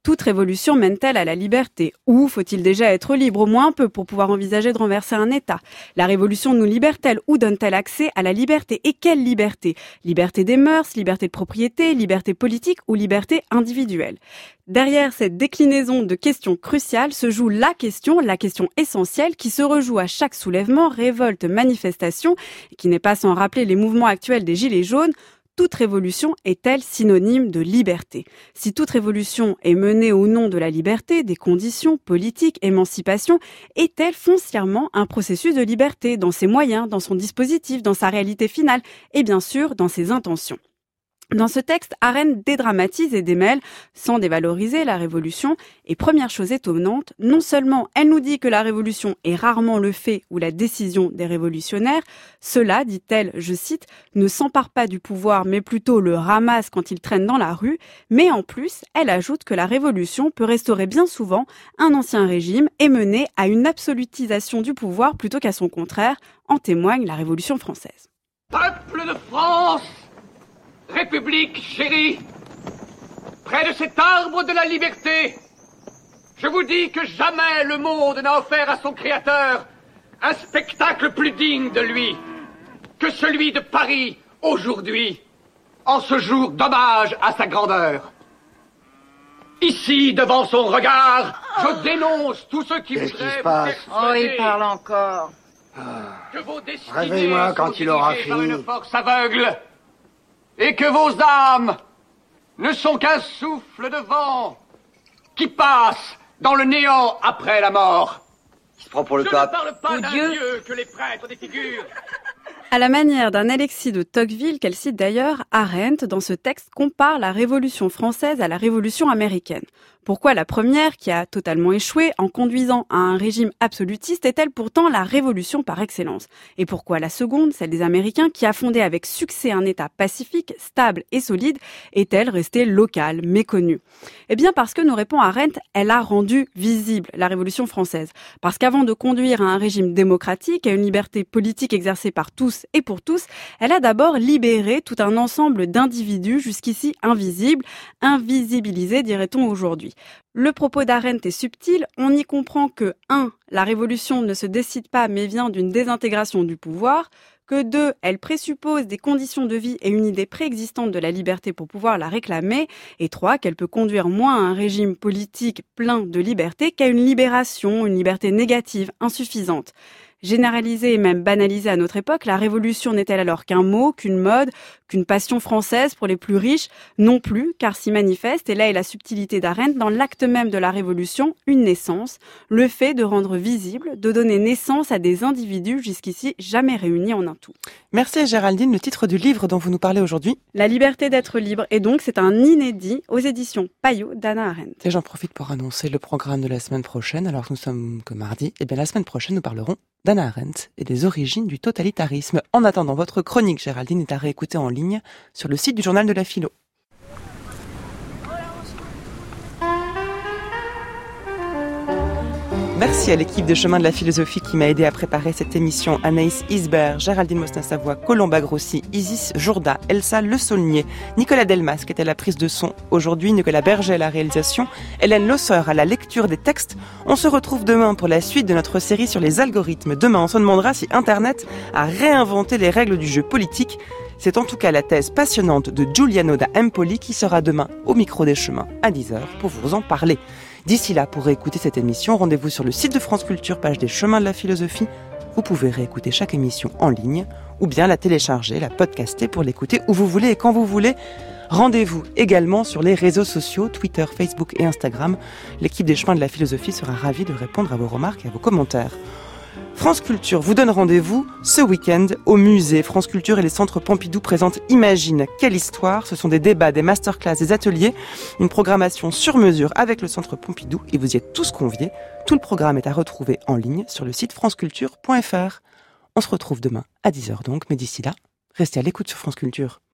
Toute révolution mène-t-elle à la liberté? Ou faut-il déjà être libre, au moins un peu, pour pouvoir envisager de renverser un État? La révolution nous libère-t-elle ou donne-t-elle accès à la liberté? Et quelle liberté? Liberté des mœurs, liberté de propriété, liberté politique ou liberté individuelle? Derrière cette déclinaison de questions cruciales se joue la question, la question essentielle, qui se rejoue à chaque soulèvement, révolte, manifestation, et qui n'est pas sans rappeler les mouvements actuels des Gilets jaunes. Toute révolution est-elle synonyme de liberté? Si toute révolution est menée au nom de la liberté, des conditions politiques, émancipation, est-elle foncièrement un processus de liberté dans ses moyens, dans son dispositif, dans sa réalité finale et bien sûr dans ses intentions? Dans ce texte, Arendt dédramatise et démêle, sans dévaloriser la révolution. Et première chose étonnante, non seulement elle nous dit que la révolution est rarement le fait ou la décision des révolutionnaires, cela, dit-elle, je cite, ne s'empare pas du pouvoir mais plutôt le ramasse quand il traîne dans la rue, mais en plus, elle ajoute que la révolution peut restaurer bien souvent un ancien régime et mener à une absolutisation du pouvoir plutôt qu'à son contraire, en témoigne la Révolution française. Peuple de France, République chérie, près de cet arbre de la liberté, je vous dis que jamais le monde n'a offert à son créateur un spectacle plus digne de lui que celui de Paris aujourd'hui, en ce jour d'hommage à sa grandeur. Ici, devant son regard, je dénonce tous ceux qui Qu'est-ce qui voudraient se passe? vous Oh, il parle encore. que vos destinées Réveille-moi quand sont il aura dirigées par fini. une force aveugle, et que vos âmes ne sont qu'un souffle de vent qui passe dans le néant après la mort. Il se prend pour le Je pape. ne parle pas Ou d'un Dieu. Dieu que les prêtres défigurent. À la manière d'un Alexis de Tocqueville, qu'elle cite d'ailleurs, Arendt, dans ce texte, compare la Révolution française à la Révolution américaine. Pourquoi la première, qui a totalement échoué en conduisant à un régime absolutiste, est-elle pourtant la révolution par excellence? Et pourquoi la seconde, celle des Américains, qui a fondé avec succès un État pacifique, stable et solide, est-elle restée locale, méconnue? Eh bien parce que, nous répond Arendt, elle a rendu visible la Révolution française. Parce qu'avant de conduire à un régime démocratique, à une liberté politique exercée par tous et pour tous, elle a d'abord libéré tout un ensemble d'individus jusqu'ici invisibles, invisibilisés dirait-on aujourd'hui. Le propos d'Arendt est subtil, on y comprend que un La révolution ne se décide pas mais vient d'une désintégration du pouvoir, que deux Elle présuppose des conditions de vie et une idée préexistante de la liberté pour pouvoir la réclamer, et trois Qu'elle peut conduire moins à un régime politique plein de liberté qu'à une libération, une liberté négative, insuffisante. Généralisée et même banalisée à notre époque, la révolution n'est-elle alors qu'un mot, qu'une mode, qu'une passion française pour les plus riches? Non plus, car s'y manifeste, et là est la subtilité d'Arendt, dans l'acte même de la révolution, une naissance, le fait de rendre visible, de donner naissance à des individus jusqu'ici jamais réunis en un tout. Merci Géraldine, le titre du livre dont vous nous parlez aujourd'hui. La liberté d'être libre, et donc c'est un inédit aux éditions Payot d'Hannah Arendt. Et j'en profite pour annoncer le programme de la semaine prochaine, alors que nous sommes que mardi. Et bien la semaine prochaine, nous parlerons d'Hannah Arendt et des origines du totalitarisme. En attendant, votre chronique, Géraldine, est à réécouter en ligne sur le site du Journal de la Philo. Merci à l'équipe de Chemin de la Philosophie qui m'a aidé à préparer cette émission. Anaïs Isbert, Géraldine Mostin-Savoie, Colomba Grossi, Isis Jourda, Elsa Le Saulnier, Nicolas Delmas qui était à la prise de son aujourd'hui, Nicolas Berger à la réalisation, Hélène Losseur à la lecture des textes. On se retrouve demain pour la suite de notre série sur les algorithmes. Demain, on se demandera si Internet a réinventé les règles du jeu politique. C'est en tout cas la thèse passionnante de Giuliano da Empoli qui sera demain au micro des chemins à dix heures pour vous en parler. D'ici là, pour réécouter cette émission, rendez-vous sur le site de France Culture, page des Chemins de la Philosophie. Vous pouvez réécouter chaque émission en ligne ou bien la télécharger, la podcaster pour l'écouter où vous voulez et quand vous voulez. Rendez-vous également sur les réseaux sociaux, Twitter, Facebook et Instagram. L'équipe des Chemins de la Philosophie sera ravie de répondre à vos remarques et à vos commentaires. France Culture vous donne rendez-vous ce week-end au musée. France Culture et les centres Pompidou présentent Imagine, quelle histoire. Ce sont des débats, des masterclass, des ateliers, une programmation sur mesure avec le centre Pompidou et vous y êtes tous conviés. Tout le programme est à retrouver en ligne sur le site franceculture point f r. On se retrouve demain à dix heures donc, mais d'ici là, restez à l'écoute sur France Culture.